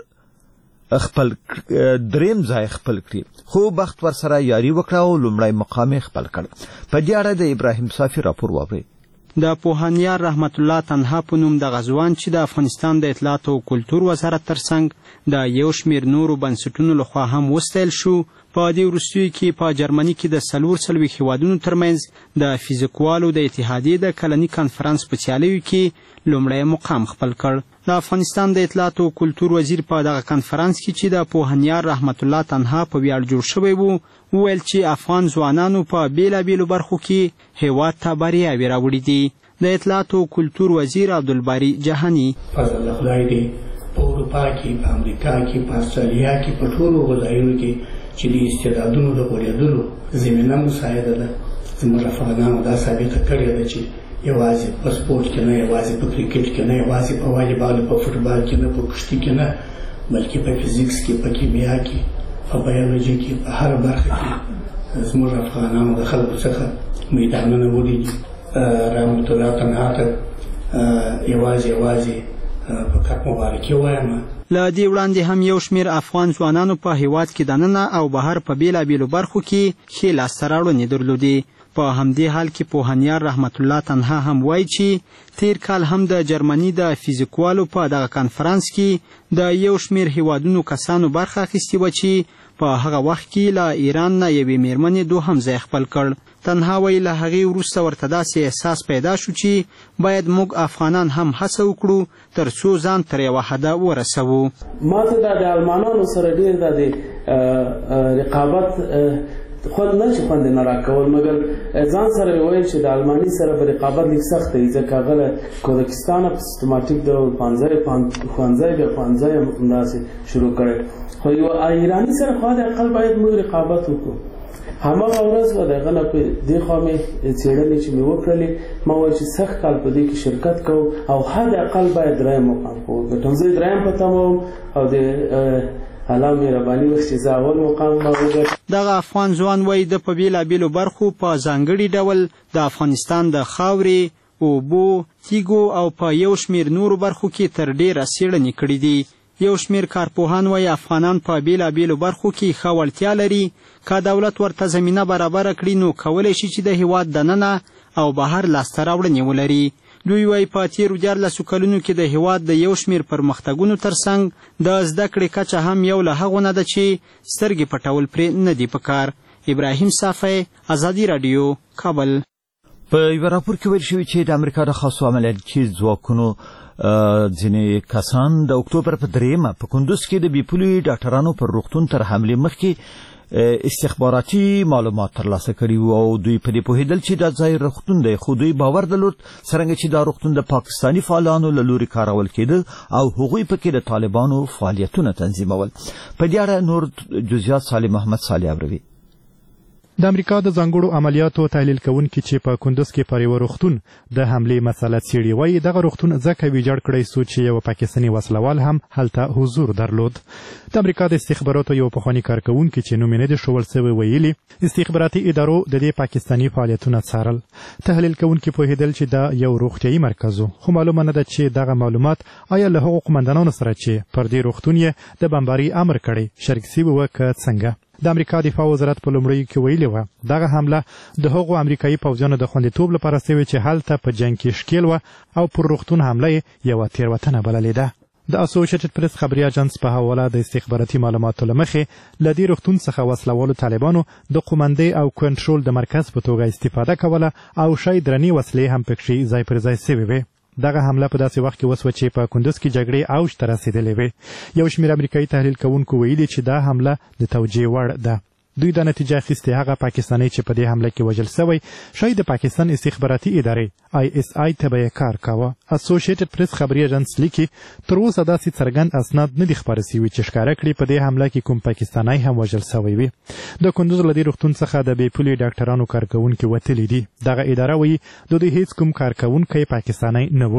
خپل دریم ځای خپل کړي، خو بخت ورسره یاري وکړه او لومړی مقام یې خپل کړ. په دې اړه د ابراهیم صافي راپور واورئ. د پوهنیار رحمت الله تنها په نوم دغه ځوان چې د افغانستان د اطلاعات او کلتور وزارت ترڅنګ د یو شمېر نورو بنسټونو لخوا هم وستایل شو، په دې وروستیو کې په جرمني کې د څلور څلوېښت هېوادونو ترمنځ د فزیکوالو د اتحادیې د کلني کنفرانس په سیالیو کې لومړی مقام خپل کړ. د افغانستان د اطلاعات او کلتور وزیر په دغه کنفرانس کې چې د پوهنیار رحمت الله تنها په ویاړ جوړ شوی و وویل چې افغان ځوانانو په بېلابېلو برخو کې هېواد ته بریاوې راوړي دي. د اطلاعات او کلتور وزیر عبدالباري جهاني فضل د خدای دی په اروپا کې، په امریکا کې، په استرالیا کې، په ټولو وځایونو کې چې د استعدادونو د غوړېدلو زمینه مساعده ده. زموږ افغانانو دا ثابته کړې ده چې یوازې په سپورټ کې نه، یوازې په کرکټ کې نه، یوازې په والیبال، په فوټبال کې نه، په کشتي کې نه، بلکې په فزیکس کې، په کیمیا کې، په بیولوژي کې، په هر برخه کې زموږ افغانانو د خلکو څخه میدانونه وړي دي. رحمت الله تنها ته یوازې یوازې په کټ مبارکي وایم. له دې وړاندې هم یو شمېر افغان ځوانانو په هېواد کې دننه او بهر په بېلابېلو برخو کې ښې لاسته راوړنې درلودې. په همدې حال کې پوهنیار رحمت الله تنها هم وایي چې تیر کال هم د جرمني د فزیکوالو په دغه کنفرانس کې د یو شمېر هېوادونو کسانو برخه اخیستې وه چې په هغه وخت کې له ایران نه یوې مېرمنې دوهم ځای خپل کړ. تنها وایي له هغې وروسته ورته داسې احساس پیدا شو چې باید موږ افغانان هم هڅه وکړو تر څو ځان تر یوه حده ورسوو. ما ته دا د المانانو سره ډېر دا د رقابت خوند نه چې خوند نه راکول، مګر ځان سره یې ویل چې د الماني سره به رقابت لږ سخت دی، ځکه هغه له کوزاکستانه په سیستماتیک ډول ښوونځی ښوونځی بیا ښوونځی هم همداسې شروع کړی، خو یو ایراني سره خو د اقل باید موږ رقابت وکړو. هماغه ورځ به د هغه نه په دې خوا مې څېړنې چې مې وکړلې ما ویل چې سږ کال په دې کې شرکت کوم او حد اقل باید دریم مقام خو وګټم. زه دریم په تمه وم او د الله مهرباني وکړي چې زه اول مقام به وګټم. دغه افغان ځوان وایي د په بېلابېلو برخو په ځانګړي ډول د افغانستان د خاورې، اوبو، تیږو او په یو شمېر نورو برخو کې تر ډېره څېړنې کړي دي. یو شمېر کارپوهان وایي افغانان په بېلابېلو برخو کې ښه وړتیا لري، که دولت ورته زمینه برابره کړي نو کولی شي چې د هېواد دننه او بهر لاسته راوړنې ولري. دوی وایي په تېرو دیارلسو کلونو کې د هېواد د یو شمېر پرمختګونو ترڅنګ د زده کړې کچه هم یو له هغو نه ده چې سترګې پټول پرې نه دي پکار. ابراهیم صافی، ازادي راډیو، کابل. په یوه راپور کې ویل شوي چې د امریکا د خاصو عملیاتي ځواکونو ځینې کسان د اکتوبر په دریمه په کندوز کې د بیپولي ډاکټرانو پر روغتون تر حملې مخکې استخباراتي معلومات ترلاسه کړي وو او دوی په دې پوهېدل چې دا ځای روغتون دی، خو دوی باور درلود څرنګه چې دا روغتون د پاکستاني فعالانو له لورې کارول کېده او هغوی پکې د طالبانو فعالیتونه تنظیمول. په دې اړه نور جزئیات صالح محمد صالح اوروي. د امریکا د ځانګړو عملیاتو تحلیل کوونکي چې په کندوز کې پر یوه روغتون د حملې مسله څېړي وایي دغه روغتون ځکه ویجاړ کړی سو چې یو پاکستاني وسلوال هم هلته حضور درلود. د امریکا د استخباراتو یو پخواني کارکوونکي چې نوم یې نه دی ښودل سوی ویلي استخباراتي ادارو د دې پاکستاني فعالیتونه څارل. تحلیل کوونکي پوهېدل چې دا یو روغتیایي مرکز و، خو معلومه نه ده چې دغه معلومات آیا له هغو قمندانانو سره چې پر دې روغتون یې د بمباري امر کړی شریک سوي وه که څنګه. د امریکا دفاع وزارت په لومړیو کې ویلې وه دغه حمله د هغو امریکایي پوځیانو د خوندیتوب لپاره سوې چې هلته په جنګ کې ښکېل وه او پر روغتون حمله یې یوه تېروتنه بللې ده. د اسوسییټډ پریس خبري اجنس په حواله د استخباراتي معلوماتو له مخې له دې روغتون څخه وسلوالو طالبانو د قومندې او کنټرول د مرکز په توګه استفاده کوله او شاید درنې وسلې هم پکښې ځای پر ځای سوې وې. دغه حمله په داسې وخت کې وسوه چې په کندوز کې جګړې اوج ته رسېدلې وې. یو شمېر امریکایي تحلیل کوونکو ویلي چې دا حمله د توجیه وړ ده. دوی دا نتیجه اخیستې هغه پاکستانی چې په دې حمله کې وژل سوی شاید د پاکستان استخباراتي ادارې آی اس آی ته به یې کار کاوه. اسوسییټډ پریس خبري اژانس لیکي تر اوسه داسې څرګند اسناد نه دي خپاره سوي چې ښکاره کړي په دې حمله کې کوم پاکستانی هم وژل سوی وي. د کندوز له دې روغتون څخه د بیپولي ډاکټرانو کارکوونکي وتلي دي. دغه اداره وایي د دوی هیڅ کوم کارکوونکی پاکستانی نه و.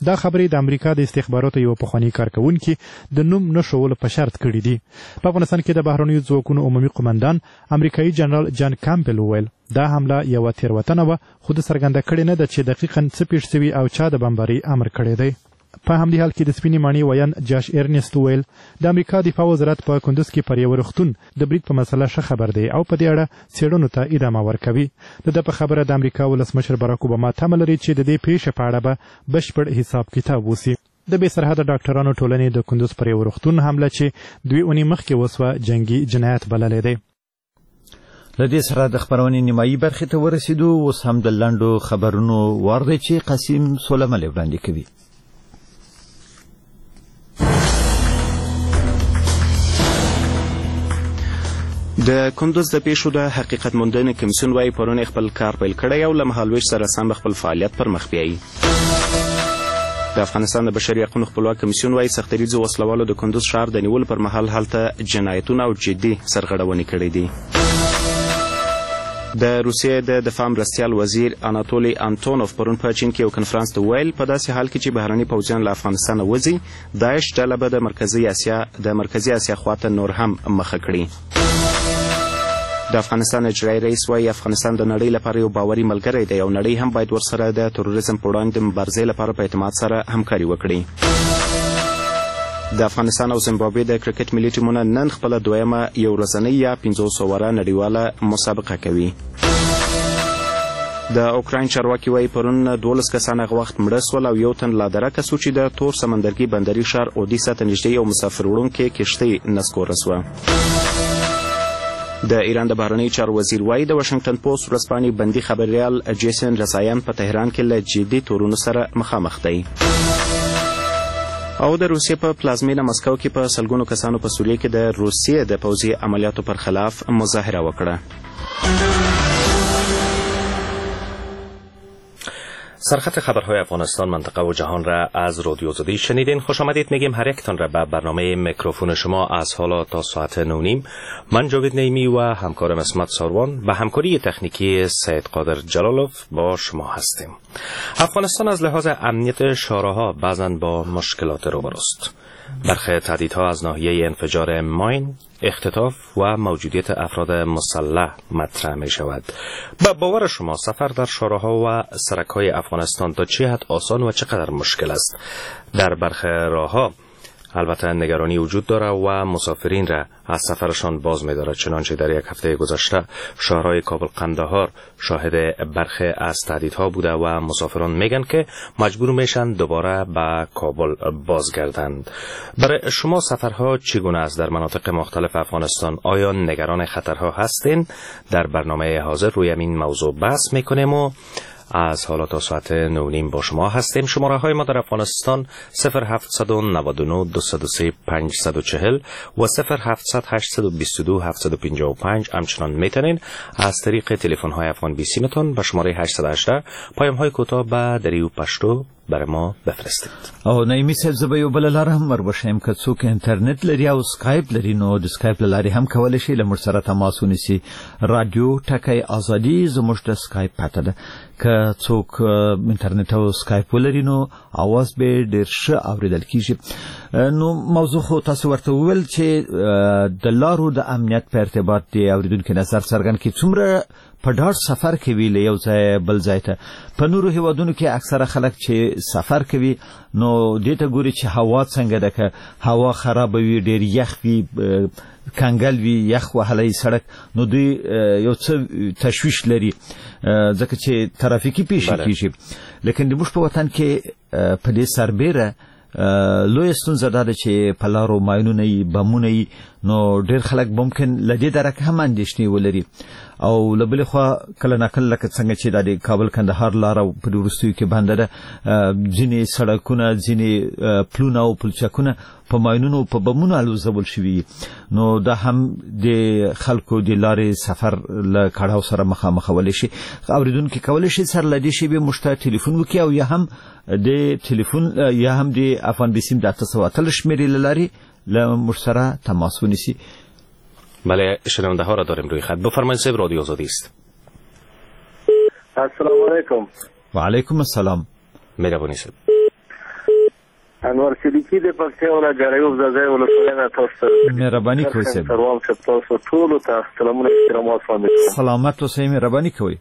دا خبرې د امریکا د استخباراتو یو پخوانی کارکونکي د نوم نشولو په شرط کړي دي. په افغانستان کې د بهرنیو ځواکونو عمومي قومندان امریکایي جنرال جان کامپل وویل دا حمله یوه تېروتنه وه، خو د څرګنده کړې نه ده چې دقیقاً څه پېښ سوي او چا د بمبارۍ امر کړی دی. په همدې حال کې د سپینې ماڼۍ ویان جاش ایرنست وویل د امریکا دفاع وزارت په کندوز کې پر یو روغتون د برید په مسله ښه خبر دی او په دې اړه څېړنو ته ادامه ورکوي. د ده په خبره د امریکا ولسمشر باراک اوباما تمه لري چې د دې پیښې په اړه به بشپړ حساب کتاب وسي. د بې سرحده ډاکټرانو ټولنې د کندوز پر یو روغتون حمله چې دوې اونۍ مخکې وسوه جنګي جنایت بللی دی. له دې سره د خپرونې نیمایي برخې ته ورسېدو. اوس هم د لنډو خبرونو وار دی چې قاسم سولملي وړاندې کوي. د کندوز د پیښو د حقیقت موندنې کمیسیون وايي پرون خپل کار پیل کړی او له مهالویش سره سم خپل فعالیت پر مخ بیایي. د افغانستان د بشري حقوقو خپلواک کمیسیون وايي سختدریځو وسلوالو د کندوز ښار د نیولو پر مهال هلته جنایتونه او جدي سرغړونې کړې دي. د روسیې د دفاع مرستیال وزیر اناتولی انتونوف پرون په چین کې یو کنفرانس ته وویل په داسې حال کې چې بهرني پوځیان له افغانستانه وځي داعش ډله به د مرکزي اسیا د مرکزي اسیا خواته نور هم مخه کړي. د افغانستان اجرایي رئیس وايي افغانستان د نړۍ لپاره یو باوري ملګری دی او نړۍ هم باید ورسره د تروریزم په وړاندې د مبارزې لپاره په اعتماد سره همکاري وکړي. د افغانستان او زیمبابوې د کرکټ ملي ټیمونه نن خپله دویمه یو ورځنۍ یا پنځوس اووره نړیواله مسابقه کوي. د اوکراین چارواکي وايي پرون دولس کسان هغه وخت مړه سول او یو تن لا درکه سو چې د تور سمندرګي بندري ښار اودیسا ته نږدې یو مسافر وړونکې کښتۍ نسکوره سوه. د ایران د بهرنیو چارو وزیر وايي د واشنګټن پوسټ ورځپاڼې بندي خبریال جیسن رسایان په تهران کې له جدي تورونو سره مخامخ دی. او د روسیې په پلازمینه مسکو کې په سلګونو کسانو په سوریه کې د روسیې د پوځي عملیاتو پر خلاف مظاهره وکړه. سرخط خبرهای افغانستان منطقه و جهان را از رادیو آزادی شنیدین. خوش آمدید میگیم هر یکتان را به برنامه میکروفون شما از حالا تا ساعت نه و نیم. من جاوید نیمی و همکارم اسمت ساروان به همکاری تکنیکی سید قادر جلالوف با شما هستیم. افغانستان از لحاظ امنیت شاراها بعضاً با مشکلات روبروست. برخی تهدیدها از ناحیه انفجار ماین، اختطاف و موجودیت افراد مسلح مطرح می شود. با باور شما سفر در شاراها و سرک‌های افغانستان تا چه حد آسان و چقدر مشکل است؟ در برخی راهها البته نگرانی وجود داره و مسافرین را از سفرشان باز می داره. چنانچه در یک هفته گذشته شهرهای کابل قندهار شاهد برخی از تهدیدها بوده و مسافران میگن که مجبور میشن دوباره به کابل بازگردند. برای شما سفرها چگونه است در مناطق مختلف افغانستان؟ آیا نگران خطرها هستین؟ در برنامه حاضر روی این موضوع بحث میکنیم و از حالا تا ساعت نه و نیم با شما هستیم. شماره های ما در افغانستان صفر هفت نه نه دو صفر سه پنج چهار صفر و صفر هفت هشت دو دو هفت پنج پنج. همچنان میتونین از طریق تلفن های افغان بیسی متون به شماره هشت یک هشت پیام های کوتاه به دریو پشتو برای ما بفرستید. او نایمی صاحب زه به یو بله لاره هم وربشیم که څوک انټرنیټ لري او سکایپ لري نو د سکایپ له لارې هم کولی شي له موږ سره تماس ونیسي. رادیو ټکی ازادي زموږ د سکایپ پته ده. که څوک انټرنیټ او سکایپ ولري نو اواز به ډېر ښه اورېدل کېږي. نو موضوع خو تاسو ورته وویل چې د لارو د امنیت په ارتباط د اورېدونکي نظر څرګند کړي څومره په ډاډ سفر کوي له یو ځای بل ځای ته. په نورو هیوادونو کې اکثره خلک چې سفر کوي نو دې ته ګوري چې هوا څنګه ده، که هوا خرابه وي، ډېر یخ وي، کنګل وي، یخ وهلی سړک، نو دوی یو څه تشویش لري ځکه چې ترافیکي پیښې کېږي. لیکن د موږ په وطن کې په دې سربیره لویه ستونزه دا ده چې په لارو ماینونه یي، بمونه یي، نو ډېر خلک ممکن له دې درکه هم اندېښنې ولري. او له بلې خوا کله ناکله لکه څنګه چې دا د کابل کندهار لاره په دې وروستیو کې بنده ده، ځینې سړکونه، ځینې پلونه او پلچکونه په ماینونو په بمونو الوزول شوي، نو دا هم د خلکو د لارې سفر له کړاو سره مخامخولی شي. اورېدونکي کولی شي سره له دې شیبې موږ ته ټلیفون وکړي او یا هم د ټلیفون یا هم د افغان بیسیم د اته سوه اتلس شمېرې له لارې له موږ سره تماس ونیسي. بله، شنونده ها را داریم روی خط. بفرمایید صاحب، رادیو آزادی است. السلام علیکم. و علیکم السلام. مهربانی صاحب. انور صدیقي د پکتیا ولایت جړیوب ځای ولسوالۍ نه تاسو ته مهرباني کوئ صاحب. سروان صاحب تاسو ټولو ته سلامونه احترامات وړاندې کوم. سلامت اوسئ، مهرباني کوئ.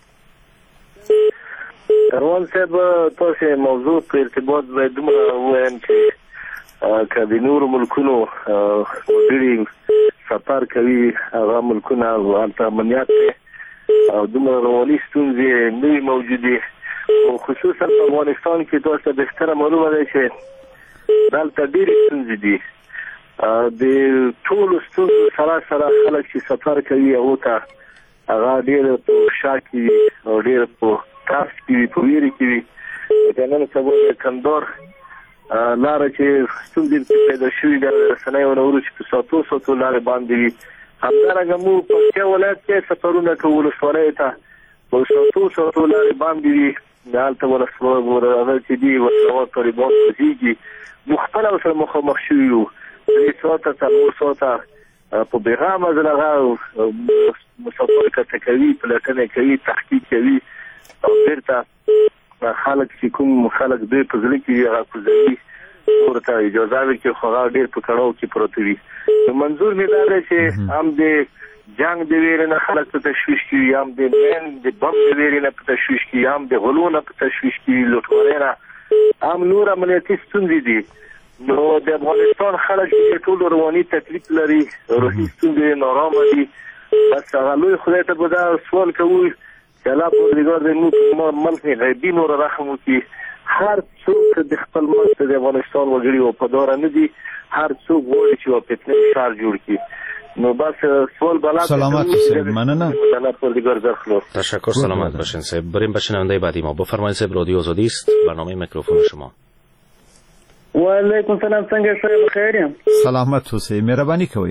سروان صاحب تاسو موضوع په ارتباط باید دومره ووایم چې که د نورو ملکونو وګړي سفر کوي هغه ملکونه هلته امنیت دی او دومره رواني ستونزې نه وي موجودې، خصوصا په افغانستان کې تاسو ته بهتره معلومه ده چې دلته ډېرې ستونزې دي. د ټولو ستونزو سره سره خلک چې سفر کوي هغو ته هغه ډېر په شا کې وي او ډېر په ترس کې وي، په ویرې کې وي. لکه نن سبا د کندهار لاره چې ستونزې پیدا شوي د رسنیو نه وروسته چې په ساتو ساتو لارې باندې وي، همدارنګه موږ په پکتیا ولایت کې سفرونه کوو ولسوالیو ته په ساتو ساتو لارې باندې وي. هلته ولسوال چې دي وسلوات طالبان وزېږي موږ خپله ورسره مخامخ شوي یو. درې ساعته څلور ساعته په بېغمه ځل هغه مسافر کته کوي، پلټنې کوي، تحقیق کوي او بېرته خلک چې کوم خلک دوی په زړه کې وي هغه کوزوي، ورته اجازه ورکړي، خو هغه ډېر په کړاو کې پروت وي. نو منظور مې دا دی چې هم د جنگ د ویرې نه خلک په تشویش کې وي، هم د مین د بم د ویرې نه په تشویش کې وي، هم د غلو نه په تشویش کې وي، لوټمارۍ نه، هم نور امنیتي ستونزې دي. نو د افغانستان خلک چې ټول رواني تکلیف لري، روحي ستونزې نارامه دي. بس هغه لوی خدای ته به دا سوال کوو چې الله پروردګار دې موږ ملک غیبي نور رحم وکړي. هر څوک د خپل ملک د افغانستان وګړي وفاداره نه دي، هر څوک غواړي چې یوه فتنې ښار جوړ کړي. نو بس سوال بالا سلامت صاحب، مننه. الله پروردگار زخلو. تشکر، سلامت باشین صاحب. بریم به شنونده بعدی ما. بفرمایید صاحب، رادیو آزادی است، برنامه میکروفون شما. و علیکم سلام، څنګه شئ؟ بخیر یم. سلامت اوسئ، مهرباني کوئ.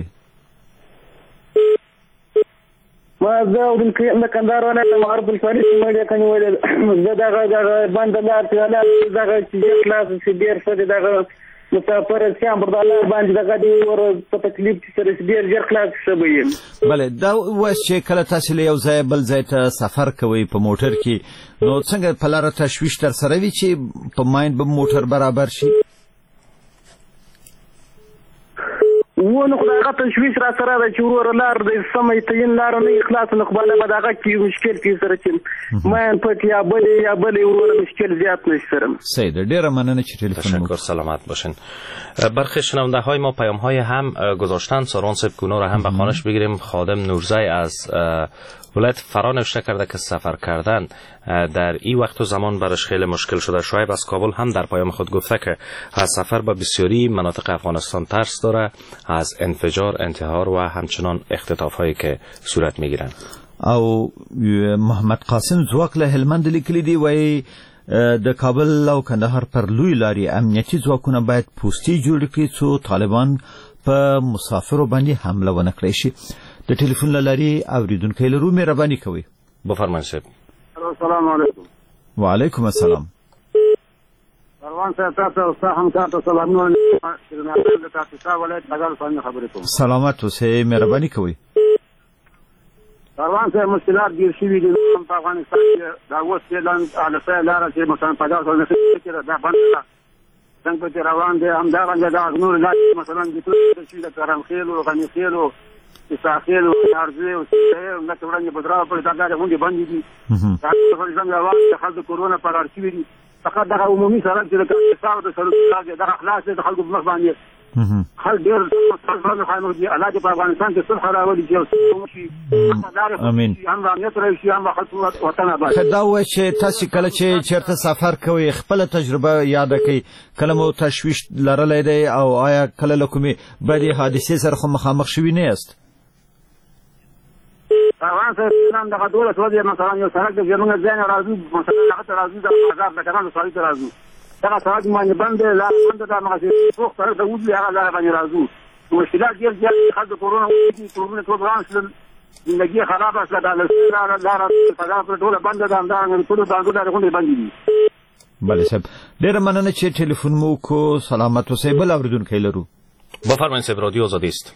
ما زه اورونکی یم د کندهار ولایت د مغرب ولسوالۍ سیمې کنیولې. زه دغه دغه بند لار چې دغه چې ډېر خلاص شي ډېر ښه دی، دغه مسافر سیام پر دلار باندې دغه دی ور په تکلیف سره ډېر ډېر خلاص شوی یم. بله، دا اوس چې کله تاسو له یو ځای بل ځای ته سفر کوئ په موټر کې، نو څنګه په لاره تشویش در سره وي چې په ماین به موټر برابر شي؟ و نو خدای هغه تشویش را سره ده چې وروره لار د سمې تعین لاره نه خلاص نه خو بالا به دغه کې مشکل کې سره چې ماین پټ یا بلې یا بلې وروره مشکل زیات نشي سره. صحیح ده، ډېره مننه چې تلفن تشکر، سلامت باشین. برخی شنونده های ما پیام های هم گذاشتن. سارون صاحب کونا رو هم به خانش بگیریم. خادم نورزی از ولایت فرا نوشته کرده که سفر کردن در این وقت و زمان برش خیلی مشکل شده. شعیب از کابل هم در پیام خود گفته که از سفر به بسیاری مناطق افغانستان ترس داره از انفجار، انتحار و همچنان اختطاف هایی که صورت میگیرن. او محمد قاسم ځواک له هلمند لیکلی دی، وایي د کابل او کندهار پر لوی لارې امنیتي ځواکونه باید پوستې جوړ کړي څو طالبان په مسافرو باندې حمله ونه کړی شي. د ټلیفون له لارې اورېدونکی لرو، مهرباني کوئ. بفرمایئ صاحب. السلام علیکم. وعلیکم السلام. سروان صاحب تاسو او ستا همکار ته سلامونه. د کاپیسا ولایت بغل څخه خبرې کوم. سلامت اوسئ، مهرباني کوئ. سروان صاحب مشکلات ډېر شوي دي په افغانستان کې. دا اوس چې الفا لاره چې مثلا په دغه ډول نښتې ده دا بنده ده، څنګه پکې روان دی. همدارنګه دغه نور لارې مثلا د ټول شي د کرمخیلو، غنیخیلو، اساخیلو، ارزې او سیده لکه وړاندې بدراوه پورې دا لارې غونډې بندې دي. دا څنګه روان د خلکو کورونه فرار شوي دي. فقط دغه عمومي سړک چې د کاپیسا د سړک لار دغه خلاص دی د خلکو په مخ باندې. خلک ډېر خاموش دي. الله دې په افغانستان کې صلح راولي چې یو څه وشي، امین، هم امنیت راشي، هم خلک وطن آباد. ښه، دا ووایه چې تاسې کله چې چېرته سفر کوئ خپله تجربه یاده کړئ، کله مو تشویش لرلی دی او آیا کله له کومې بدې حادثې سره خو مخامخ شوي نه یاست؟ افغان صاحب نن دغه دولس ورځې مثلا یو سړک د زموږ ځای نه راځو، مثلا هغه ته راځو د بازار د کنانو سړک ته راځو، دغه سړک باندې بند دی، لاره بنده ده، همغسې څوک سړک ته وځي هغه لاره باندې راځو. مشکلات ډېر زیات دي. خلکو کورونه وځي، کورونه ټول وران شول، زندګي یې خرابه شوه. د الفا لاره لاره فضا پرې ټوله بنده ده، همدارنګه ټولو بانکو لارې غونډې بندې دي. بله صاحب، ډېره مننه چې ټلیفون مو وکړو. سلامت اوسئ. بل اورېدونکی لرو. بفرمایئ صاحب، رادیو آزادی است.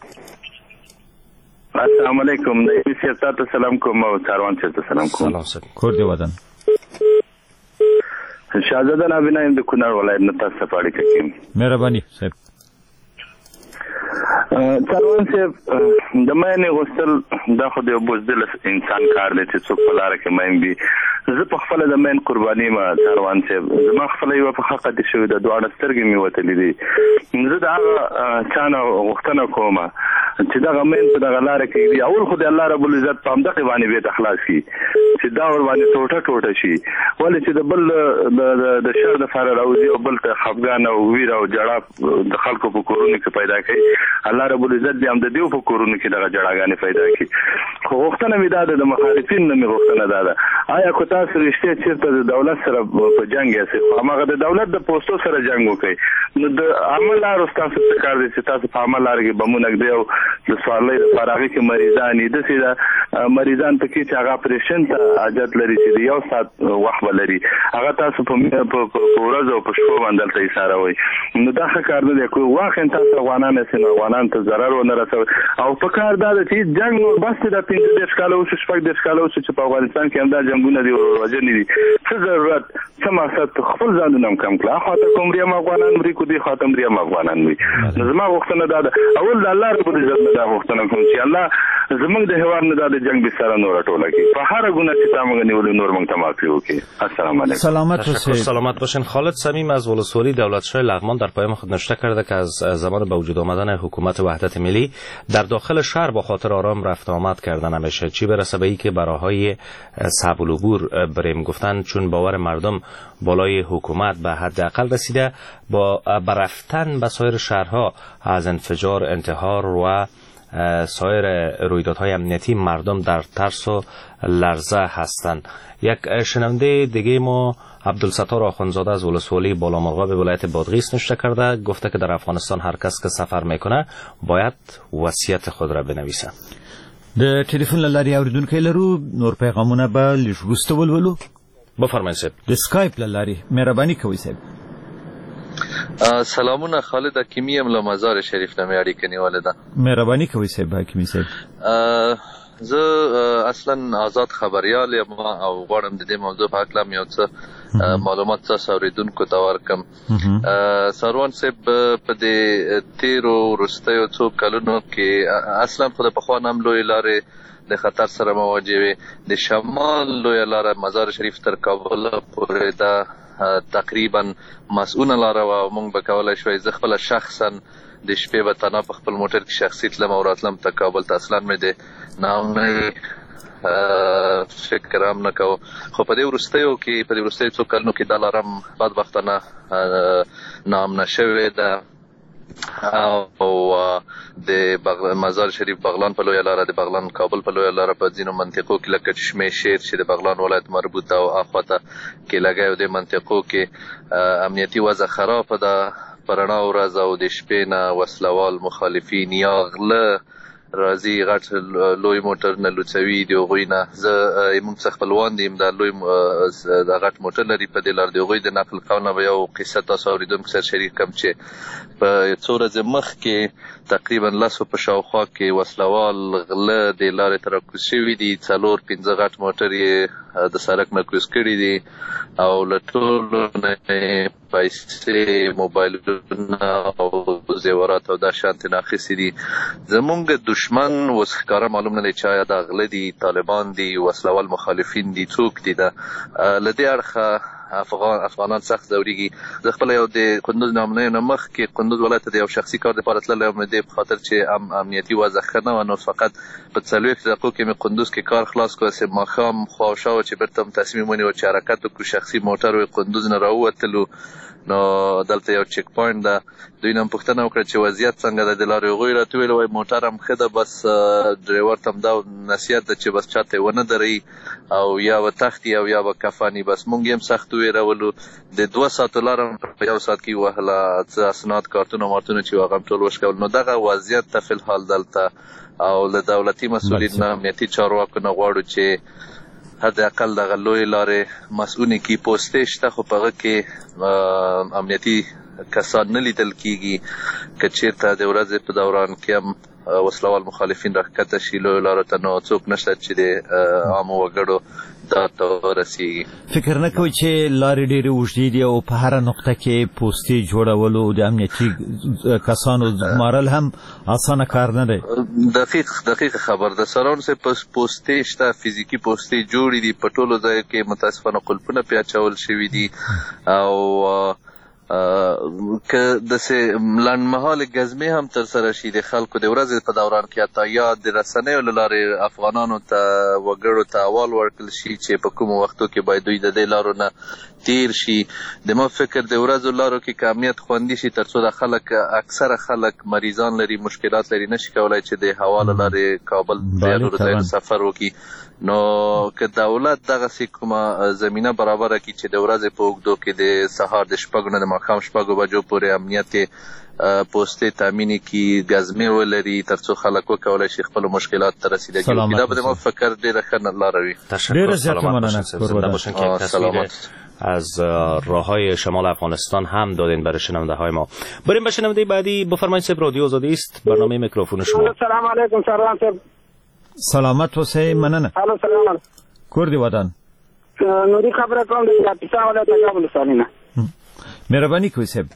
السلام علیکم. نایبی صاحب ته سلام کوم او سروان صاحب ته سلام کوم. سلام صاحب. کور دې ودان. شاهزاده نابینا یم د کونړ ولایت نه تاسو ته په اړیکه کې یم. مهرباني صاحب. څاروان صاحب د مینې غوښتل دا خو د یو بزدل انسان کار دی چې څوک په لاره کې مین وي. زه په خپله د مین قرباني یم څاروان صاحب. زما خپله یوه پښه قطع شوې ده، دواړه سترګې مې وتلي دي. زه د هغه چا نه غوښتنه کوم چې دغه مین په دغه لاره کې وي، اول خو د الله رب العزت په همدغې باندې بېرته خلاص کړي چې دا ورباندې ټوټه ټوټه شي. ولې چې د بل د شر دپاره راوځي او بل ته خفګان او ویر او جړا د خلکو په کورونو کې پیدا کوي، الله رب العزت دې هم د دیو په کورونو کې دغه جړاګانې پیدا کړي. خو غوښتنه مې دا ده، د مخالفین نه مې غوښتنه دا ده، آیا که تاسو رښتیا چېرته د دولت سره په جنګ یاست، خو هماغه د دولت د پوستو سره جنګ وکړئ، نو د عامه لارو ستاسو څه کار دی چې تاسو په عامه لاره کې بمونه ږدئ او د سوارلۍ دپاره هغې کې مریضان یي، داسې د مریضان پکې چې هغه اپریشن ته حاجت لري چې د یو ساعت وخت به لري، هغه تاسو په ورځ او په شپو باندې دلته ایساروئ. نو دا ښه کار نه دی. که واقعا تاسو افغانان یاست نو افغانانو ته ضرر ونه رسوئ. او په کار دا ده چې جنګ نور بس دی، دا پنځه دېرش کاله وشو، شپږ دېرش کاله وشو چې په افغانستان کې همدا جنګونه دي، وژنې دي. څه ضرورت، څه مقصد، خپل ځانونه هم کم کړه. خواته که مري هم افغانان مري، که دې خواته مري هم افغانان مري. نو زما غوښتنه دا ده، اول د الله رب العزت نه دا غوښتنه کوم چې الله زموږ د هېواد نه دا د جنګ بستره نوره ټوله کړي، په هره ګناه چې تا موږ نیولې نور موږ ته معافي وکړي. السلام علیکم. سلامت باشین. سلامت باشین. خالد صمیم از ولسوالی دولتشاه لغمان در پیام خود نوشته کرده که از زمان به وجود آمدن حکومت وحدت ملی در داخل شهر با خاطر آرام رفت آمد کردن نمیشه، چی برسه به ای که براهای صعب العبور بریم گفتن، چون باور مردم بالای حکومت به حداقل رسیده، با برفتن به سایر شهرها از انفجار، انتحار و سایر رویدادهای امنیتی مردم در ترس و لرزه هستند. یک شنونده دیگه ما عبدالستار آخوندزاده از ولسوالی بالامرغاب ولایت بادغیس نوشته کرده، گفته که در افغانستان هر کس که سفر میکنه باید وصیت خود را بنویسه. د ټلیفون له لارې اورېدونکی لرو، نور پیغامونه به لږ وروسته ولولو. بفرمایئ صاحب. د سکایپ له لارې مهرباني کوئ صاحب. سلامونه، خالد حکیمی یم له مزار شریف نه مې اړیکه نیولې ده. مهرباني کوئ صاحب حکیمی صاحب. زه اصلا آزاد خبریال یم او غواړم د دې موضوع په هکله یو څه معلومات تاسو اورېدونکو ته ورکړم. سروان صاحب په دې تیرو وروستیو څو کلونو کې اصلا خو د پخوا نه هم لویې لارې د خطر سره مواجه وې. د شمال لویه لاره مزار شریف تر کابل پورې ده تقریبا مسؤونه لاره وه او موږ به کولی شوی زه خپله شخصا د شپې به تنها په خپل موټر کې شخصي تلم او راتلم ته کابل ته. اصلا مې د ناامنۍ فکر هم نه کوو، خو په دې وروستیو کې په دې وروستیو څو کلونو کې دا لاره هم بدبختانه ناامنه شوې ده او د مزار شریف بغلان په لویه لاره، د بغلان کابل په لویه لاره په ځینو منطقو کې لکه چشمه شیر چې د بغلان ولایت مربوط او اخواته کې لګی او د منطقو کې امنیتي وضع خرابه ده. په رڼا ورځ او د شپې نه وسلوال مخالفین یا غله راځي غټ لوی موټر نه لوڅوي د هغوی نه. زه موږ څه خپلوان دي دا لوی د غټ موټر لري په دې لار د هغوی د نقل قول به یو قصه تاسو اورېدونکو سره شریک کړم چې په څو ورځې مخکې تقریبا لسو په شاوخوا کې وسلوال غله د لارې ته راکوز شوي دي، څلور پنځه غټ موټر یې د سړک نه کوز کړي دي او له ټولو نه پیسې، موبایلونه او زیورات او دا شانتې نه اخیستي دي. زمونږ دشمن اوس ښکاره معلوم نه دی چې آیا دا غله دي، طالبان دي، وسلوال مخالفین دي، څوک دي. ده له دې اړخه افغان افغانان سخت ځورېږي. زه خپله یو د کندوز نامنیو نه مخکې کندوز ولایت ته د یو شخصي کار دپاره تللی وم، د دې په خاطر چې ام امنیتي وضع ښه نه وه، نو فقط په څلوېښت دقیقو کې مې کندوز کې کار خلاص کړو. چې ماښام خواوشا وه چې بېرته م تصمیم ونیو چې حرکت وکړو، شخصي موټر و کندوز نه راووتلو. نو دلته یو چک پوینټ ده، دوی نه هم پوښتنه وکړه چې وضعیت څنګه ده د لارې. هغوی راته وویل وایي موټر هم ښه ده، بس ډریور ته هم دا نصیحت ده چې بس چاته یې ونه دروي او یا به تښتي او یا به کفني. بس مونږ یې هم سخت وویرولو. د دوه ساعتو لاره په یو ساعت کې ووهله، څه اسناد کارتونه مارتونه چې هغه هم ټول وشکول. نو دغه وضعیت ته فی الحال دلته او له دولتي مسؤلین نه امنیتي چارواکو نه غواړو چې حداقل دغه لویې لارې مسؤونې کې پوستې شته، خو په هغه کې امنیتي کسان نه لیدل کېږي. که چېرته د ورځې په دوران کې هم وسلوال مخالفین راښکته شي لویو لارو ته، نو څوک نشته چې د عامو وګړو دا ته ورسېږي. فکر نه کوئ چې لارې ډېرې اوږدې دي او په هره نقطه کې پوستې جوړولو د امنیتي کسانو ګمارل هم اسانه کار نه دی؟ دقیق دقیق خبر ده. سران سے پوستې شته، فزیکي پوستې جوړې دي، په ټولو ځایو کې متاسفانه قلفونه پې اچول شوي دي او که داسې لنډمهالې ګزمې هم ترسره شي د خلکو د ورځې په دوران کې، حتی یا د رسنیو له لارې افغانانو ته وګړو ته احوال ورکړل شي چې په کومو وختو کې باید دوی د دې لارو نه تیر شي. د ما فکر د ورځو لارو کې که امنیت خوندي شي، تر څو د خلک اکثره خلک مریضان لري، مشکلات لري، نشي کولی چې د هوا له لارې کابل د نورو ځایونو سفر وکړي. نو که دولت دغسې کومه زمینه برابره کړي چې د ورځې په اوږدو کې د سهار د شپږو نه د ماښام شپږو بجو پورې امنیت پوستې تامین کړي، ګزمې ولري، تر څو خلک وکولی شي خپلو مشکلات ته رسیدګي وکړي. دا به د ما فکر ډېره ښه لاره وي. ډېره زیاته مننه. سلامت. از راه های شمال افغانستان هم دادین برای شنونده های ما. بریم به شنونده بعدی. بفرمایید صاحب، رادیو آزادی است، برنامه میکروفون شما. سلام علیکم سروان صاحب. سلامت اوسئ. مننه. الو سلام علیکم. کور دی ودان. نوري خبره کوم د کاپیسا ولایت کابل سالینه. مهرباني کوئ صاحب.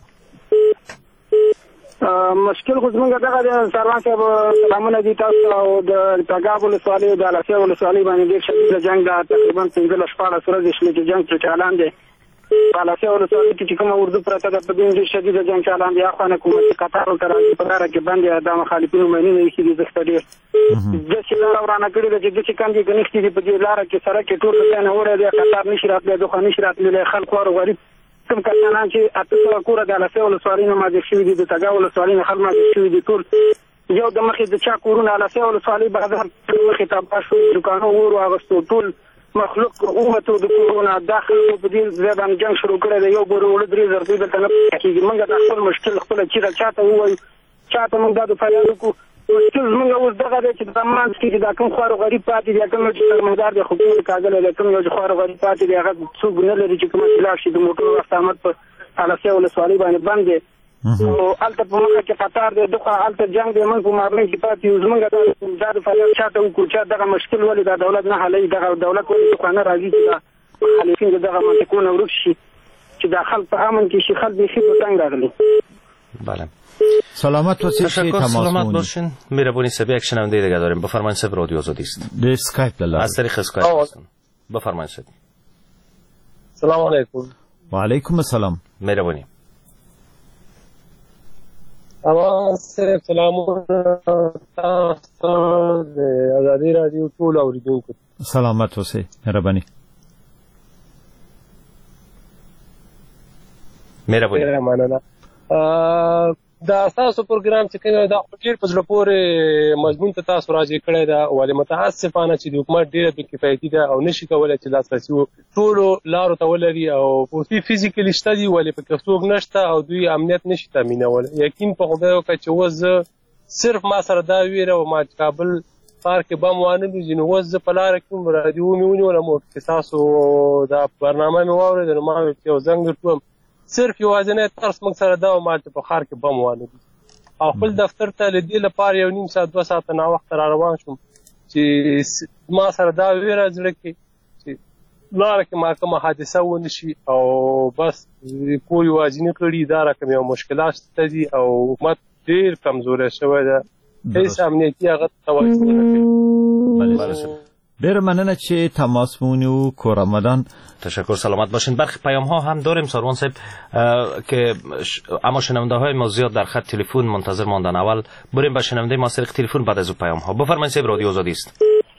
مشکل خو زمونږ دغه د سروان صاحب سلامونه دي تاسو او د تګاب ولسوالۍ د لاسي ولسوالۍ باندې ډېر شدید جنګ ده. تقریبا پنځلس شپاړس ورځې شوې چې جنګ پرې چالان دی. په لاسي ولسوالۍ کې چې کومه اردو پرته ده، په دې ډېر شدید جنګ چالان دی. اخوان حکومتي قطار ورته راځي، په لاره کې بند دی. دا مخالفینو مینونه ایښي دي دښته ډېر. داسې لاره ورانه کړې ده چې داسې کندې کنښتې دي په دې لاره کې، سړک یې ټول ځای نه وړی دی، قطار نشي راتلی، دخوا نشي راتللی. خلک وار غریب کوم کسانان چې اته سوه کوره د لاسي ولسوالۍ نه ماجر شوي دي، د تګاب ولسوالۍ نه خلک ماجر شوي دي، ټول یو د مخې د چا کورونه لاسي ولسوالۍ بازار مخې تباه شو، دوکانو اور واغستو، ټول مخلوق ووتو د کورونه. دا خلکو په دې ځای باندې جنګ شروع کړی دی. یو ګورو وړه درې زره دوی دلته نه پیدا کېږي. موږ دا خپل مشکل خپله چیغه چاته ووایو، چاته موږ دا د فریاد وکړو. مشکل زموږ اوس دغه دی چې د منځ کې چې دا کوم خوار غریب پاتې دی، کوم یو چې سرمایدار دی خو ګول کاږلی دی، کوم یو چې خوار غریب پاتې دی، هغه څوک نه لري چې کومه چې لاړ شي. د موټرو وخت احمد په لاسي ولسوالۍ باندې بند دی او هلته په مخه کې قطار دی، دخوا هلته جنګ دی، موږ په مابین کې پاتې یو. زموږ دا د فریاد چاته وکړو چې دغه مشکل ولې دا دولت نه حلوي، دغه دولت ولې دخوا نه راځي چې دا مخالفین د دغه منطقونه ورک شي، چې دا خلک په امن کې شي. خلک بیخي په تنګ راغلي. بله. سلامت باشید. تشکر. سلامت باشین. مهربانی صاحب، یک شنونده دیگه داریم. بفرمایید صاحب، رادیو آزادی است. د اسکایپ لاله. از طریق اسکایپ هستم. بفرمایید صاحب. سلام علیکم. و علیکم السلام. مهربانی. اما صرف سلامونه تاسو د آزادی رادیو ټول اوریدونکو. سلامت اوسئ. مهرباني. مهرباني. مننه. دا تاسو پروګرام چې کوم دا ډېر په زړه پورې مضمون ته تاسو راځي کړی دا، ولې متاسفانه چې د حکومت ډېره بې کفایتي ده او نشي کولی چې لاسرسي ټولو لارو ته ولري او پوستې فزیکلي شته دي، ولې پکې څوک نشته او دوی امنیت نشي تامینولی. یقین په خدای وکړه چې اوس زه صرف ما سره دا ویره و ما چې کابل ښار کې بم وانه لوځي، نو اوس زه په لاره کې هم راډیو مې ونیولم او چې تاسو دا برنامه مې واورېده، نو ما ویل چې یو زنګ درکړم. صرف یوازینی ترس موږ سره دا و ما چې په ښار کې بم وانه دي او خپل دفتر ته له دې لپاره یو نیم ساعت دوه ساعته ناوخته را روان شوم چې ما سره دا ویره زړه کې چې لاره کې ما کومه حادثه ونه شي او بس کور یوازینی کړي. دا رقم یو مشکلات شته دي او حکومت ډېر کمزوری شوی ده، هېڅ امنیتي هغه توجه نه کوي. ډېره مننه چې تماس مو ونیو. کور رمضان. تشکر. سلامت باشین. برخی پیام ها هم داریم ساروان صاحب که اما شنونده های ما زیاد در خط تلفن منتظر ماندن. اول بریم به شنونده ما طریق تلفن، بعد از اون پیام ها. بفرمایید صاحب، رادیو آزادی است.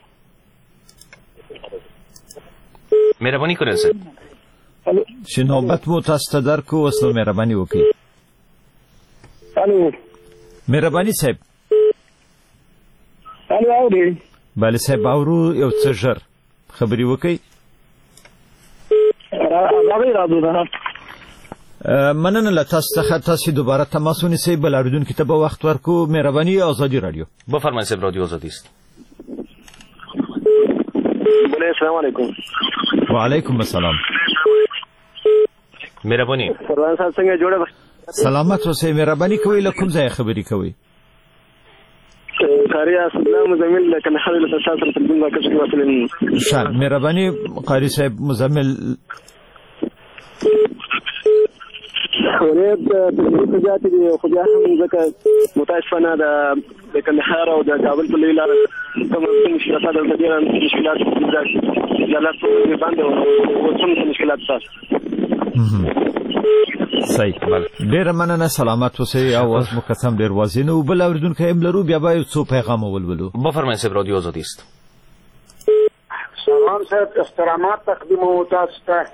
مهربانی کنید صاحب. شنوبت مو تاسو ته درکو، اوس نو مهرباني وکړئ. الو. مهرباني صاحب. الو اوري. بله صاحب اورو. یو څه ژر خبرې وکړئ. مننه له تاسو څخه. تاسو دوباره تماس ونیسئ، بل اورېدونکي ته به وخت ورکړو. مهرباني. آزادی رادیو. بفرمایید صاحب، رادیو آزادی است. السلام علیکم. و علیکم السلام. مهرباني. سروان صاحب څنګه جوړه؟ سلامت اوسئ. مهرباني کوئ. له کوم ځای خبرې کوئ؟ قاری اسلام مزمل لکن حل له تاسو سره تقدیم وکړ چې وصلین شان مهرباني قاری صاحب مزمل ولې د تجربه ذاتي دي خو بیا هم ځکه متاسفانه د کندهار او د کابل په لاره کوم مشکلات د دې مشکلات د جلات په باندې او څه مشکلات تاسو صحیح ډیر مننه سلامت اوسئ او از مقسم ډیر واضح نو بل اوریدونکو هم لرو بیا به څو پیغام ولولو بفرمایئ صاحب رادیو آزادی است سلام صاحب احترامات تقدیم تاسو ته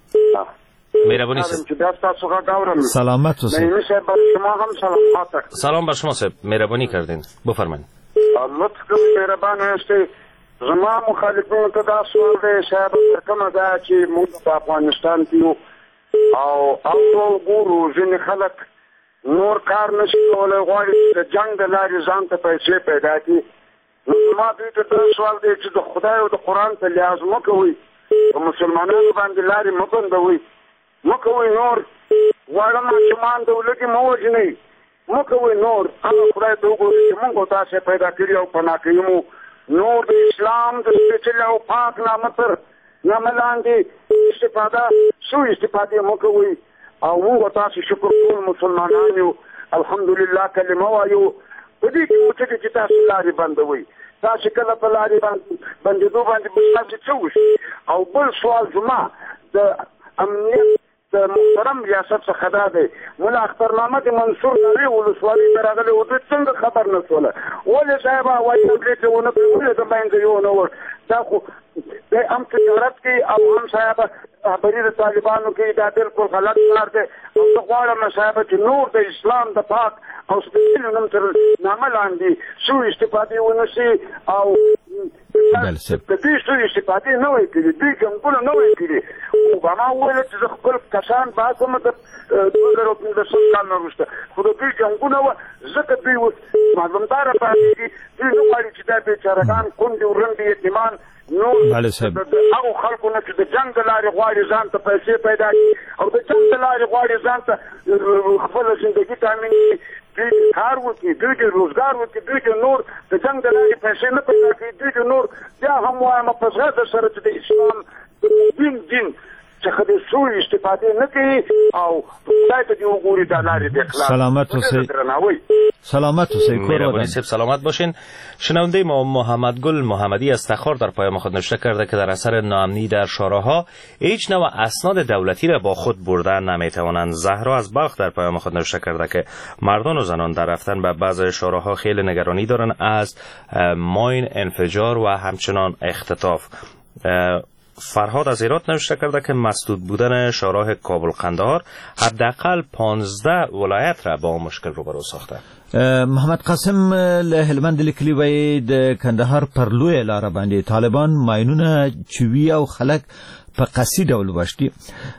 مهربانی صاحب سلامت اوسئ شما هم سلامات سلام بر شما صاحب مهربانی کردین بفرمایئ لطف کوئ مهربان هستئ زما مخالفینو ته دا سوال دی صاحب کومه ده چې موږ په افغانستان کې او او ګورو ځینې خلک نور کار نشي کولی غواړي د جنګ د لارې ځان ته پیسې پیدا کړي نو زما دوی ته دا سوال دی چې د خدای او د قرآن ته لحاظ مه کوئ په مسلمانانو باندې لارې مه بندوئ مه کوئ نور واړه ماشومان د ولږې مه وژنئ مه کوئ نور هغه خدای ته وګورئ چې موږ او تاسې پیدا کړي او پناه کوي مو نور د اسلام د سپېڅلي او پاک نامه تر نامه لاندې استفاده سو استفادې مو کوئ او موږ تاسو شکر ټول مسلمانان یو الحمدلله کلمه وایو په دې کې مو چې تاسو لارې بندوئ تاسو کله په لارې باندې بندېدو باندې به تاسو څه وشي او بل سوال زما د امنیت د محترم ریاست څخه دا دی مولا اختر محمد منصور نړۍ ولسوالۍ ته راغلی و دوی څنګه خبر نه شوله ولې صاحب وایي پرېکړې ونه کړې ولې د باندې یو نه وړ دا خو دی هم تجارت کوي او هم صاحب خبرې د طالبانو کوي دا بالکل غلط کار دی او زه غواړم صاحب چې نور د اسلام د پاک او سپېڅلي نوم تر نامه لاندې سوء استفادې ونه شي او د دوی سوء استفادې نه وای کړي دوی جنګونه نه وای کړي اوباما وویل چې زه خپل کسان باسم د دوه زره پنځلسم کال نه وروسته خو د دوی جنګونه وه ځکه دوی اوس معلومداره پاتېږي دوی نه غواړي چې دا بېچارهګان کونډې ورنډې یتیمان نور هغو خلکو نه چې د جنګ د لارې غواړي ځان ته پیسې پیدا کړي او د جنګ د لارې غواړي ځان ته خپله زندګي تامین کړي دوی کار وکړي دوی د روزګار وکړي دوی د نور د جنګ د لارې پیسې نه پیدا کړي دوی د نور بیا هم وایم په زړه سره چې د اسلام د دین دین څخه د سوء استفادې نه کوي او خدای ته دې وګوري دا لارې د اخلاص سلامت اوسئ سلامت اوسئ مهربانی صاحب سلامت باشین. شنونده ما محمد گل محمدی از تخار در پیام خود نوشته کرده که در اثر ناامنی در شوراها هیچ نوع اسناد دولتی را با خود بردن نمیتوانند. زهرا از بلخ در پیام خود نوشته کرده که مردان و زنان در رفتن به بعض شوراها خیلی نگرانی دارند از ماین انفجار و همچنان اختطاف. فرهاد از ایران نوشته کرده که مسدود بودن شورای کابل قندهار حداقل پانزده ولایت را با مشکل روبرو ساخته. محمد قاسم له هلمند لیکلی وای د کندهار پر لوی لار باندې طالبان ماینونه چوي او خلک په قصي ډول وشتي.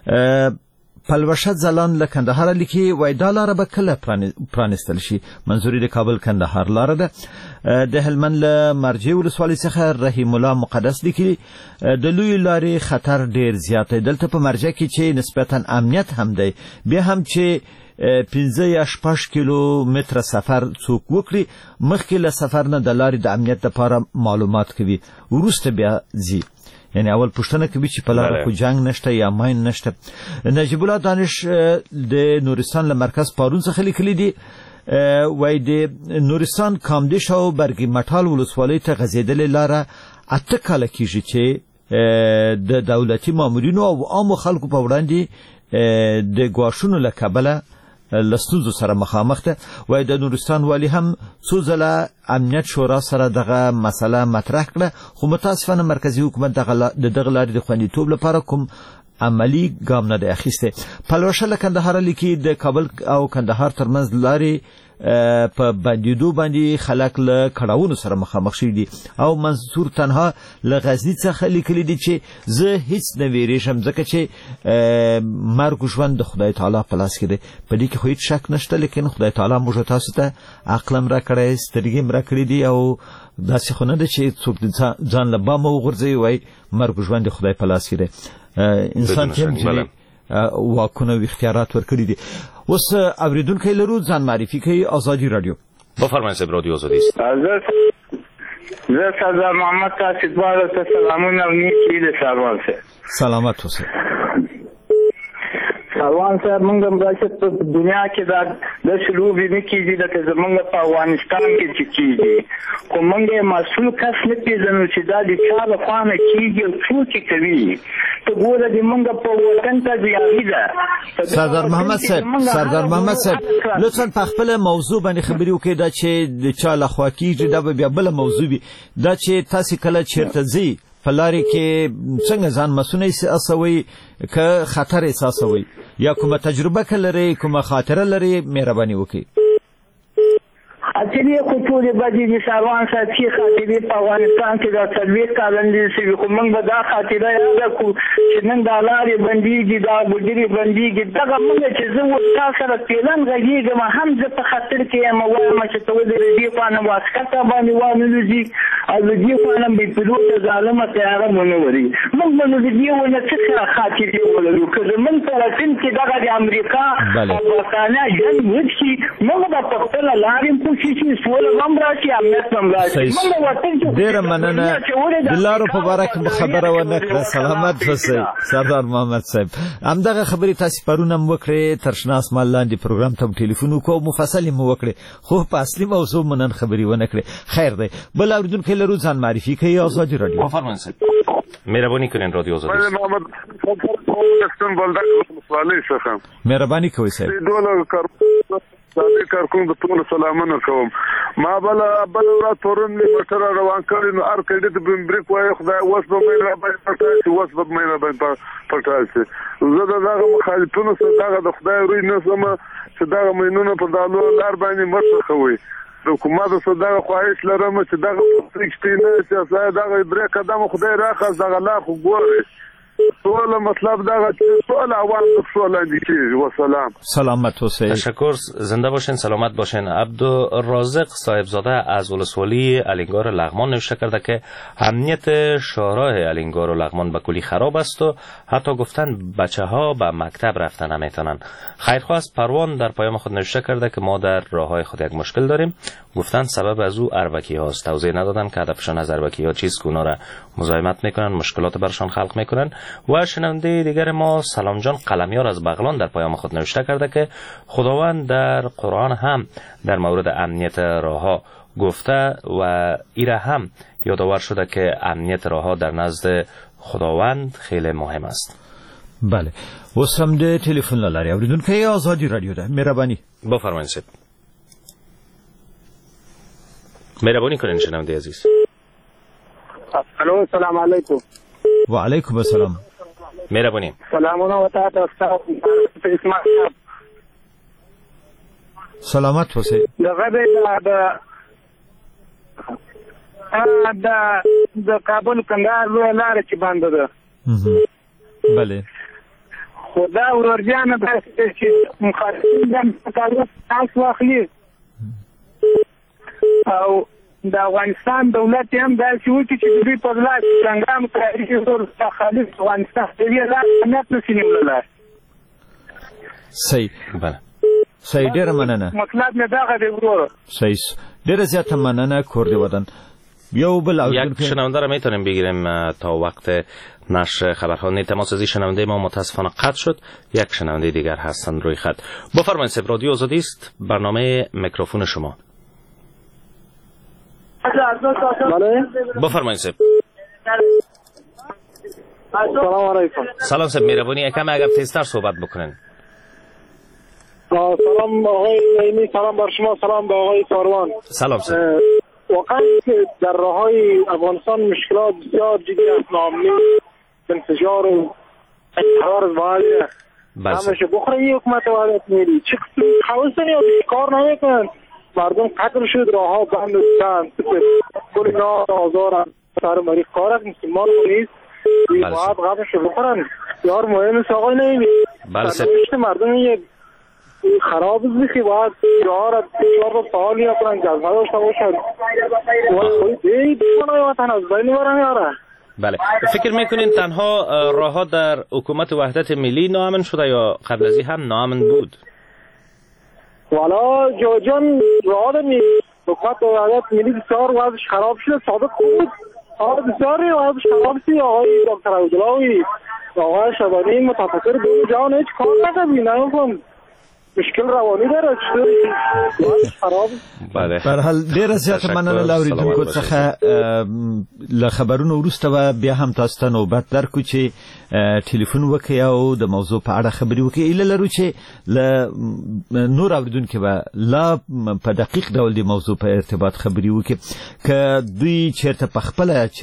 پلوشت زلان له کندهار لیکي وای دا لار به کله پرانستل شي. منظوري د کابل کندهار لار ده. د هلمند له مرجع ولسوالۍ څخه رحیم الله مقدس لیکي د لوی لارې خطر ډیر زیات دی. دلته په مرجع کې چې نسبتا امنیت هم دی بیا هم چې پنځه یا شپږ کیلو متره سفر څوک وکړي مخکې له سفر نه د لارې د امنیت لپاره معلومات کوي وروسته بیا ځي. یعنی اول پوښتنه کوي چې په لاره خو جنگ نشته یا ماین نشته. نجیب الله دانش د نورستان له مرکز پارون څخه لیکلي دي وای د نورستان کامدیش او برګي مټال ولسوالۍ ته غځېدلې لاره اته کاله کېږي چې د دولتي مامورینو او عامو خلکو په وړاندې د ګواښونو له کبله له ستونزو سره مخامخ ده. وای د نورستان والي هم څو ځله امنیت شورا سره دغه مسله مطرح کړه خو متاسفانه مرکزي حکومت د دغه لارې د خوندیتوب لپاره کوم عملی ګام نه دی اخیستی. پلوشه له کندهار لیکي د کابل او کندهار ترمنځ لارې په بندېدو باندې خلک له کړاوونو سره مخامخ شوي دي. او منصور تنها له غزني څخه لیکلي دي چې زه هیڅ نه ویرېږم ځکه چې مرګ ژوند د خدای تعالی په لاس کې دی. په دې کې خو هیڅ شک نشته لیکن خدای تعالی موږ تاسو ته عقل هم راکړی سترګې هم راکړي دي او داسې خو نه ده چې څوک ځان له بامه وغورځوي وایي مرګ ژوند د خدای په لاس کې دی. انسان ته واکونه او اختیارات ورکړي دي. اوس اوریدونکي لرو ځان معرفي کوي. آزادی رادیو بفرمایئ صاحب رادیو آزادی است. زه زه سردار محمد قاصد والا ته سلامونه او نیکي د سروان صاحب. سلامت اوسئ. سروان صاحب موږ هم داسې په دنیا کې دا داسې لوبې نه کېږي لکه زموږ په افغانستان کې چې کېږي، خو موږ یې مسؤل کس نه پېژنو چې دا د چا لخوا نه کېږي او څوک یې کوي. ته ګوره د موږ په وطن ته زیاري ده. سردار محمد صاحب سردار محمد صاحب لطفا په خپله موضوع باندې خبرې وکړئ. دا چې د چا لخوا کېږي دا به بیا بله موضوع وي. دا چې تاسې کله چېرته ځئ په لارې کې څنګه ځان مسؤل احساسوئ که خطر احساسوئ یا کومه تجربه که لرئ کومه خاطره لرئ مهرباني وکړئ. خاطرې خو ټولې بدې دي سروان صاحب چې خاطرې په افغانستان کې دا څلوېښت کاله دي شوي، خو موږ به دا خاطره یاده کړو چې نن دا لارې بندېږي دا ګودرې بندېږي. دغه موږ چې زه اوس تا سره پیلن غږېږم هم زه په خطر کې یم وایم چې ته ولې د دې خوا نه واسکټ راباندې وانلوځي او د دې خوا نه بې پیلوټه ظالمه طیاره مو نه وري. موږ به نو د دې ونه څه سره خاطرې ولرو که زموږ په وطن کې دغه د امریکا او برطانیا جنګ وشي موږ به په خپله لارې پوښي ډیره مننه. د لارو په باره کې خبره ونه کړه. سلامت اوسئ سردار محمد صاحب. همدغه خبرې تاسې پرون هم وکړې، تر شنه اسمان لاندې پروګرام ته ټلیفون وکړو، مفصل یې مو وکړې، خو په اصلي موضوع مو نن خبرې ونه کړې. خیر دی. بل اورېدونکی لرو، ځان معرفي کوي. آزادي راډیو. بفرمایئ صاحب. مهرباني کنین رادیو آزادی. من محمد پاکستان بلدک مسوالی څخه. مهرباني کوئ صاحب. سابق کارکون د ټول سلامونه کوم. ما بل بل را تورن می موټر روان کړی نو ار کړي د بریک وای خدای وس به مې را باندې پټای وس به مې را باندې پټای زه دا دغه مخالفینو سره دغه د خدای روی نه سم چې دغه مینونه په دالو لار باندې مرسته کوي. حکومت سره دغه خواهش لرم چې دغه پرېکټینه چې دغه درې قدم خدای راخص دغه لا خو ګوري. سوال مطلب دغه چې سوال عوام د سوال اندیشی و سلام. سلامت اوسئ. تشکر. زنده باشین، سلامت باشین. عبدالرازق صاحبزاده از ولسوالی الینگار لغمان نوشته کرده که امنیت شاهراه الینگار و لغمان به کلی خراب است و حتی گفتن بچه ها به مکتب رفتن نمیتونن. خیرخواه از پروان در پیام خود نوشته کرده که ما در راههای خود یک مشکل داریم. گفتن سبب از او اربکی هاست. توضیح ندادن که هدفشان از اربکی ها چیست که اونا را مزاحمت میکنن، مشکلات برشان خلق میکنن. و شنونده دیگر ما سلام جان قلمیار از بغلان در پیام خود نوشته کرده که خداوند در قرآن هم در مورد امنیت راهها گفته و ایره هم یادآور شده که امنیت راهها در نزد خداوند خیلی مهم است. بله. اوس هم د ټلیفون له لارې اورېدونکی آزادي راډیو ده. مهرباني. بفرمایئ صاحب. مهرباني کنین شنونده عزیز. الو السلام علیکم. و علیکم السلام. مهرباني. سلامونه وتا تاسو اسماعیل. سلامت اوسئ. دغه د د د کابل کندهار لاره چې باندې ده. بله. خدا ورورجانه د چې مخالفین د تعلق تاسو واخلي او د افغانستان دولت هم دا چې وکړي چې دوی په لاس څنګه تاریخي ډول خالص افغانستان دې لا نه نشي نیولای. صحیح. بله. صحیح. ډېره مننه. مطلب نه دغه دی ورور. صحیح. ډېره زیاته مننه کردی ودان. یو بل یک شنونده را میتونیم بگیریم تا وقت نشر خبرها. نه تماس از شنونده ما متاسفانه قطع شد. یک شنونده دیگر هستن روی خط. بفرمایید صاحب. رادیو آزادی است. برنامه میکروفون شما. بفرمایید صاحب. سلام علیکم. سلام صاحب. مهربانی یکم اگر تیزتر صحبت بکنین. سلام آقای نعیمی، سلام بر شما، سلام به آقای کاروان. سلام صاحب. واقعا در راههای افغانستان مشکلات بسیار جدی است. ناامنی، انفجار و انتحار واقعی همشه بخوره حکومت وحدت ملی چه خواستن یا کار نمیکنن. مردم قتل شد، راه ها بند شدن، کل اینا آزار سر مریخ کار است. مسلمان نیست باید قتلش بخورن. یار مهم است آقای نعیمی. سرنوشت مردم یک خراب است که باید راه را بسیار را فعال یا کنن، جذبه داشته باشن و خیلی دیگه وطن از بین برن یاره. بله. فکر میکنین تنها راه ها در حکومت وحدت ملی ناامن شده یا قبل از این هم ناامن بود؟ والا جاجان راه می حکومت عدالت ملی بسیار وضعش خراب شده. سابق خوب بود، حالا بسیاری وضعش خراب شده. آقای دکتر عبدالله آقای شبانی متفکر دو جهان هیچ کار نکردی، نمی‌فهم مشکل روانی داره، چطوری خراب. بله به هر حال ډیره زیاته مننه له اورېدونکو څخه. له خبرونو وروسته به بیا هم تاسو ته نوبت درکړو چې ټلیفون وکړئ او د موضوع په اړه خبرې وکړئ. ایله لرو چې له نور اورېدونکو به لا په دقیق ډول د موضوع په ارتباط خبرې وکړي. که دوی چېرته په خپله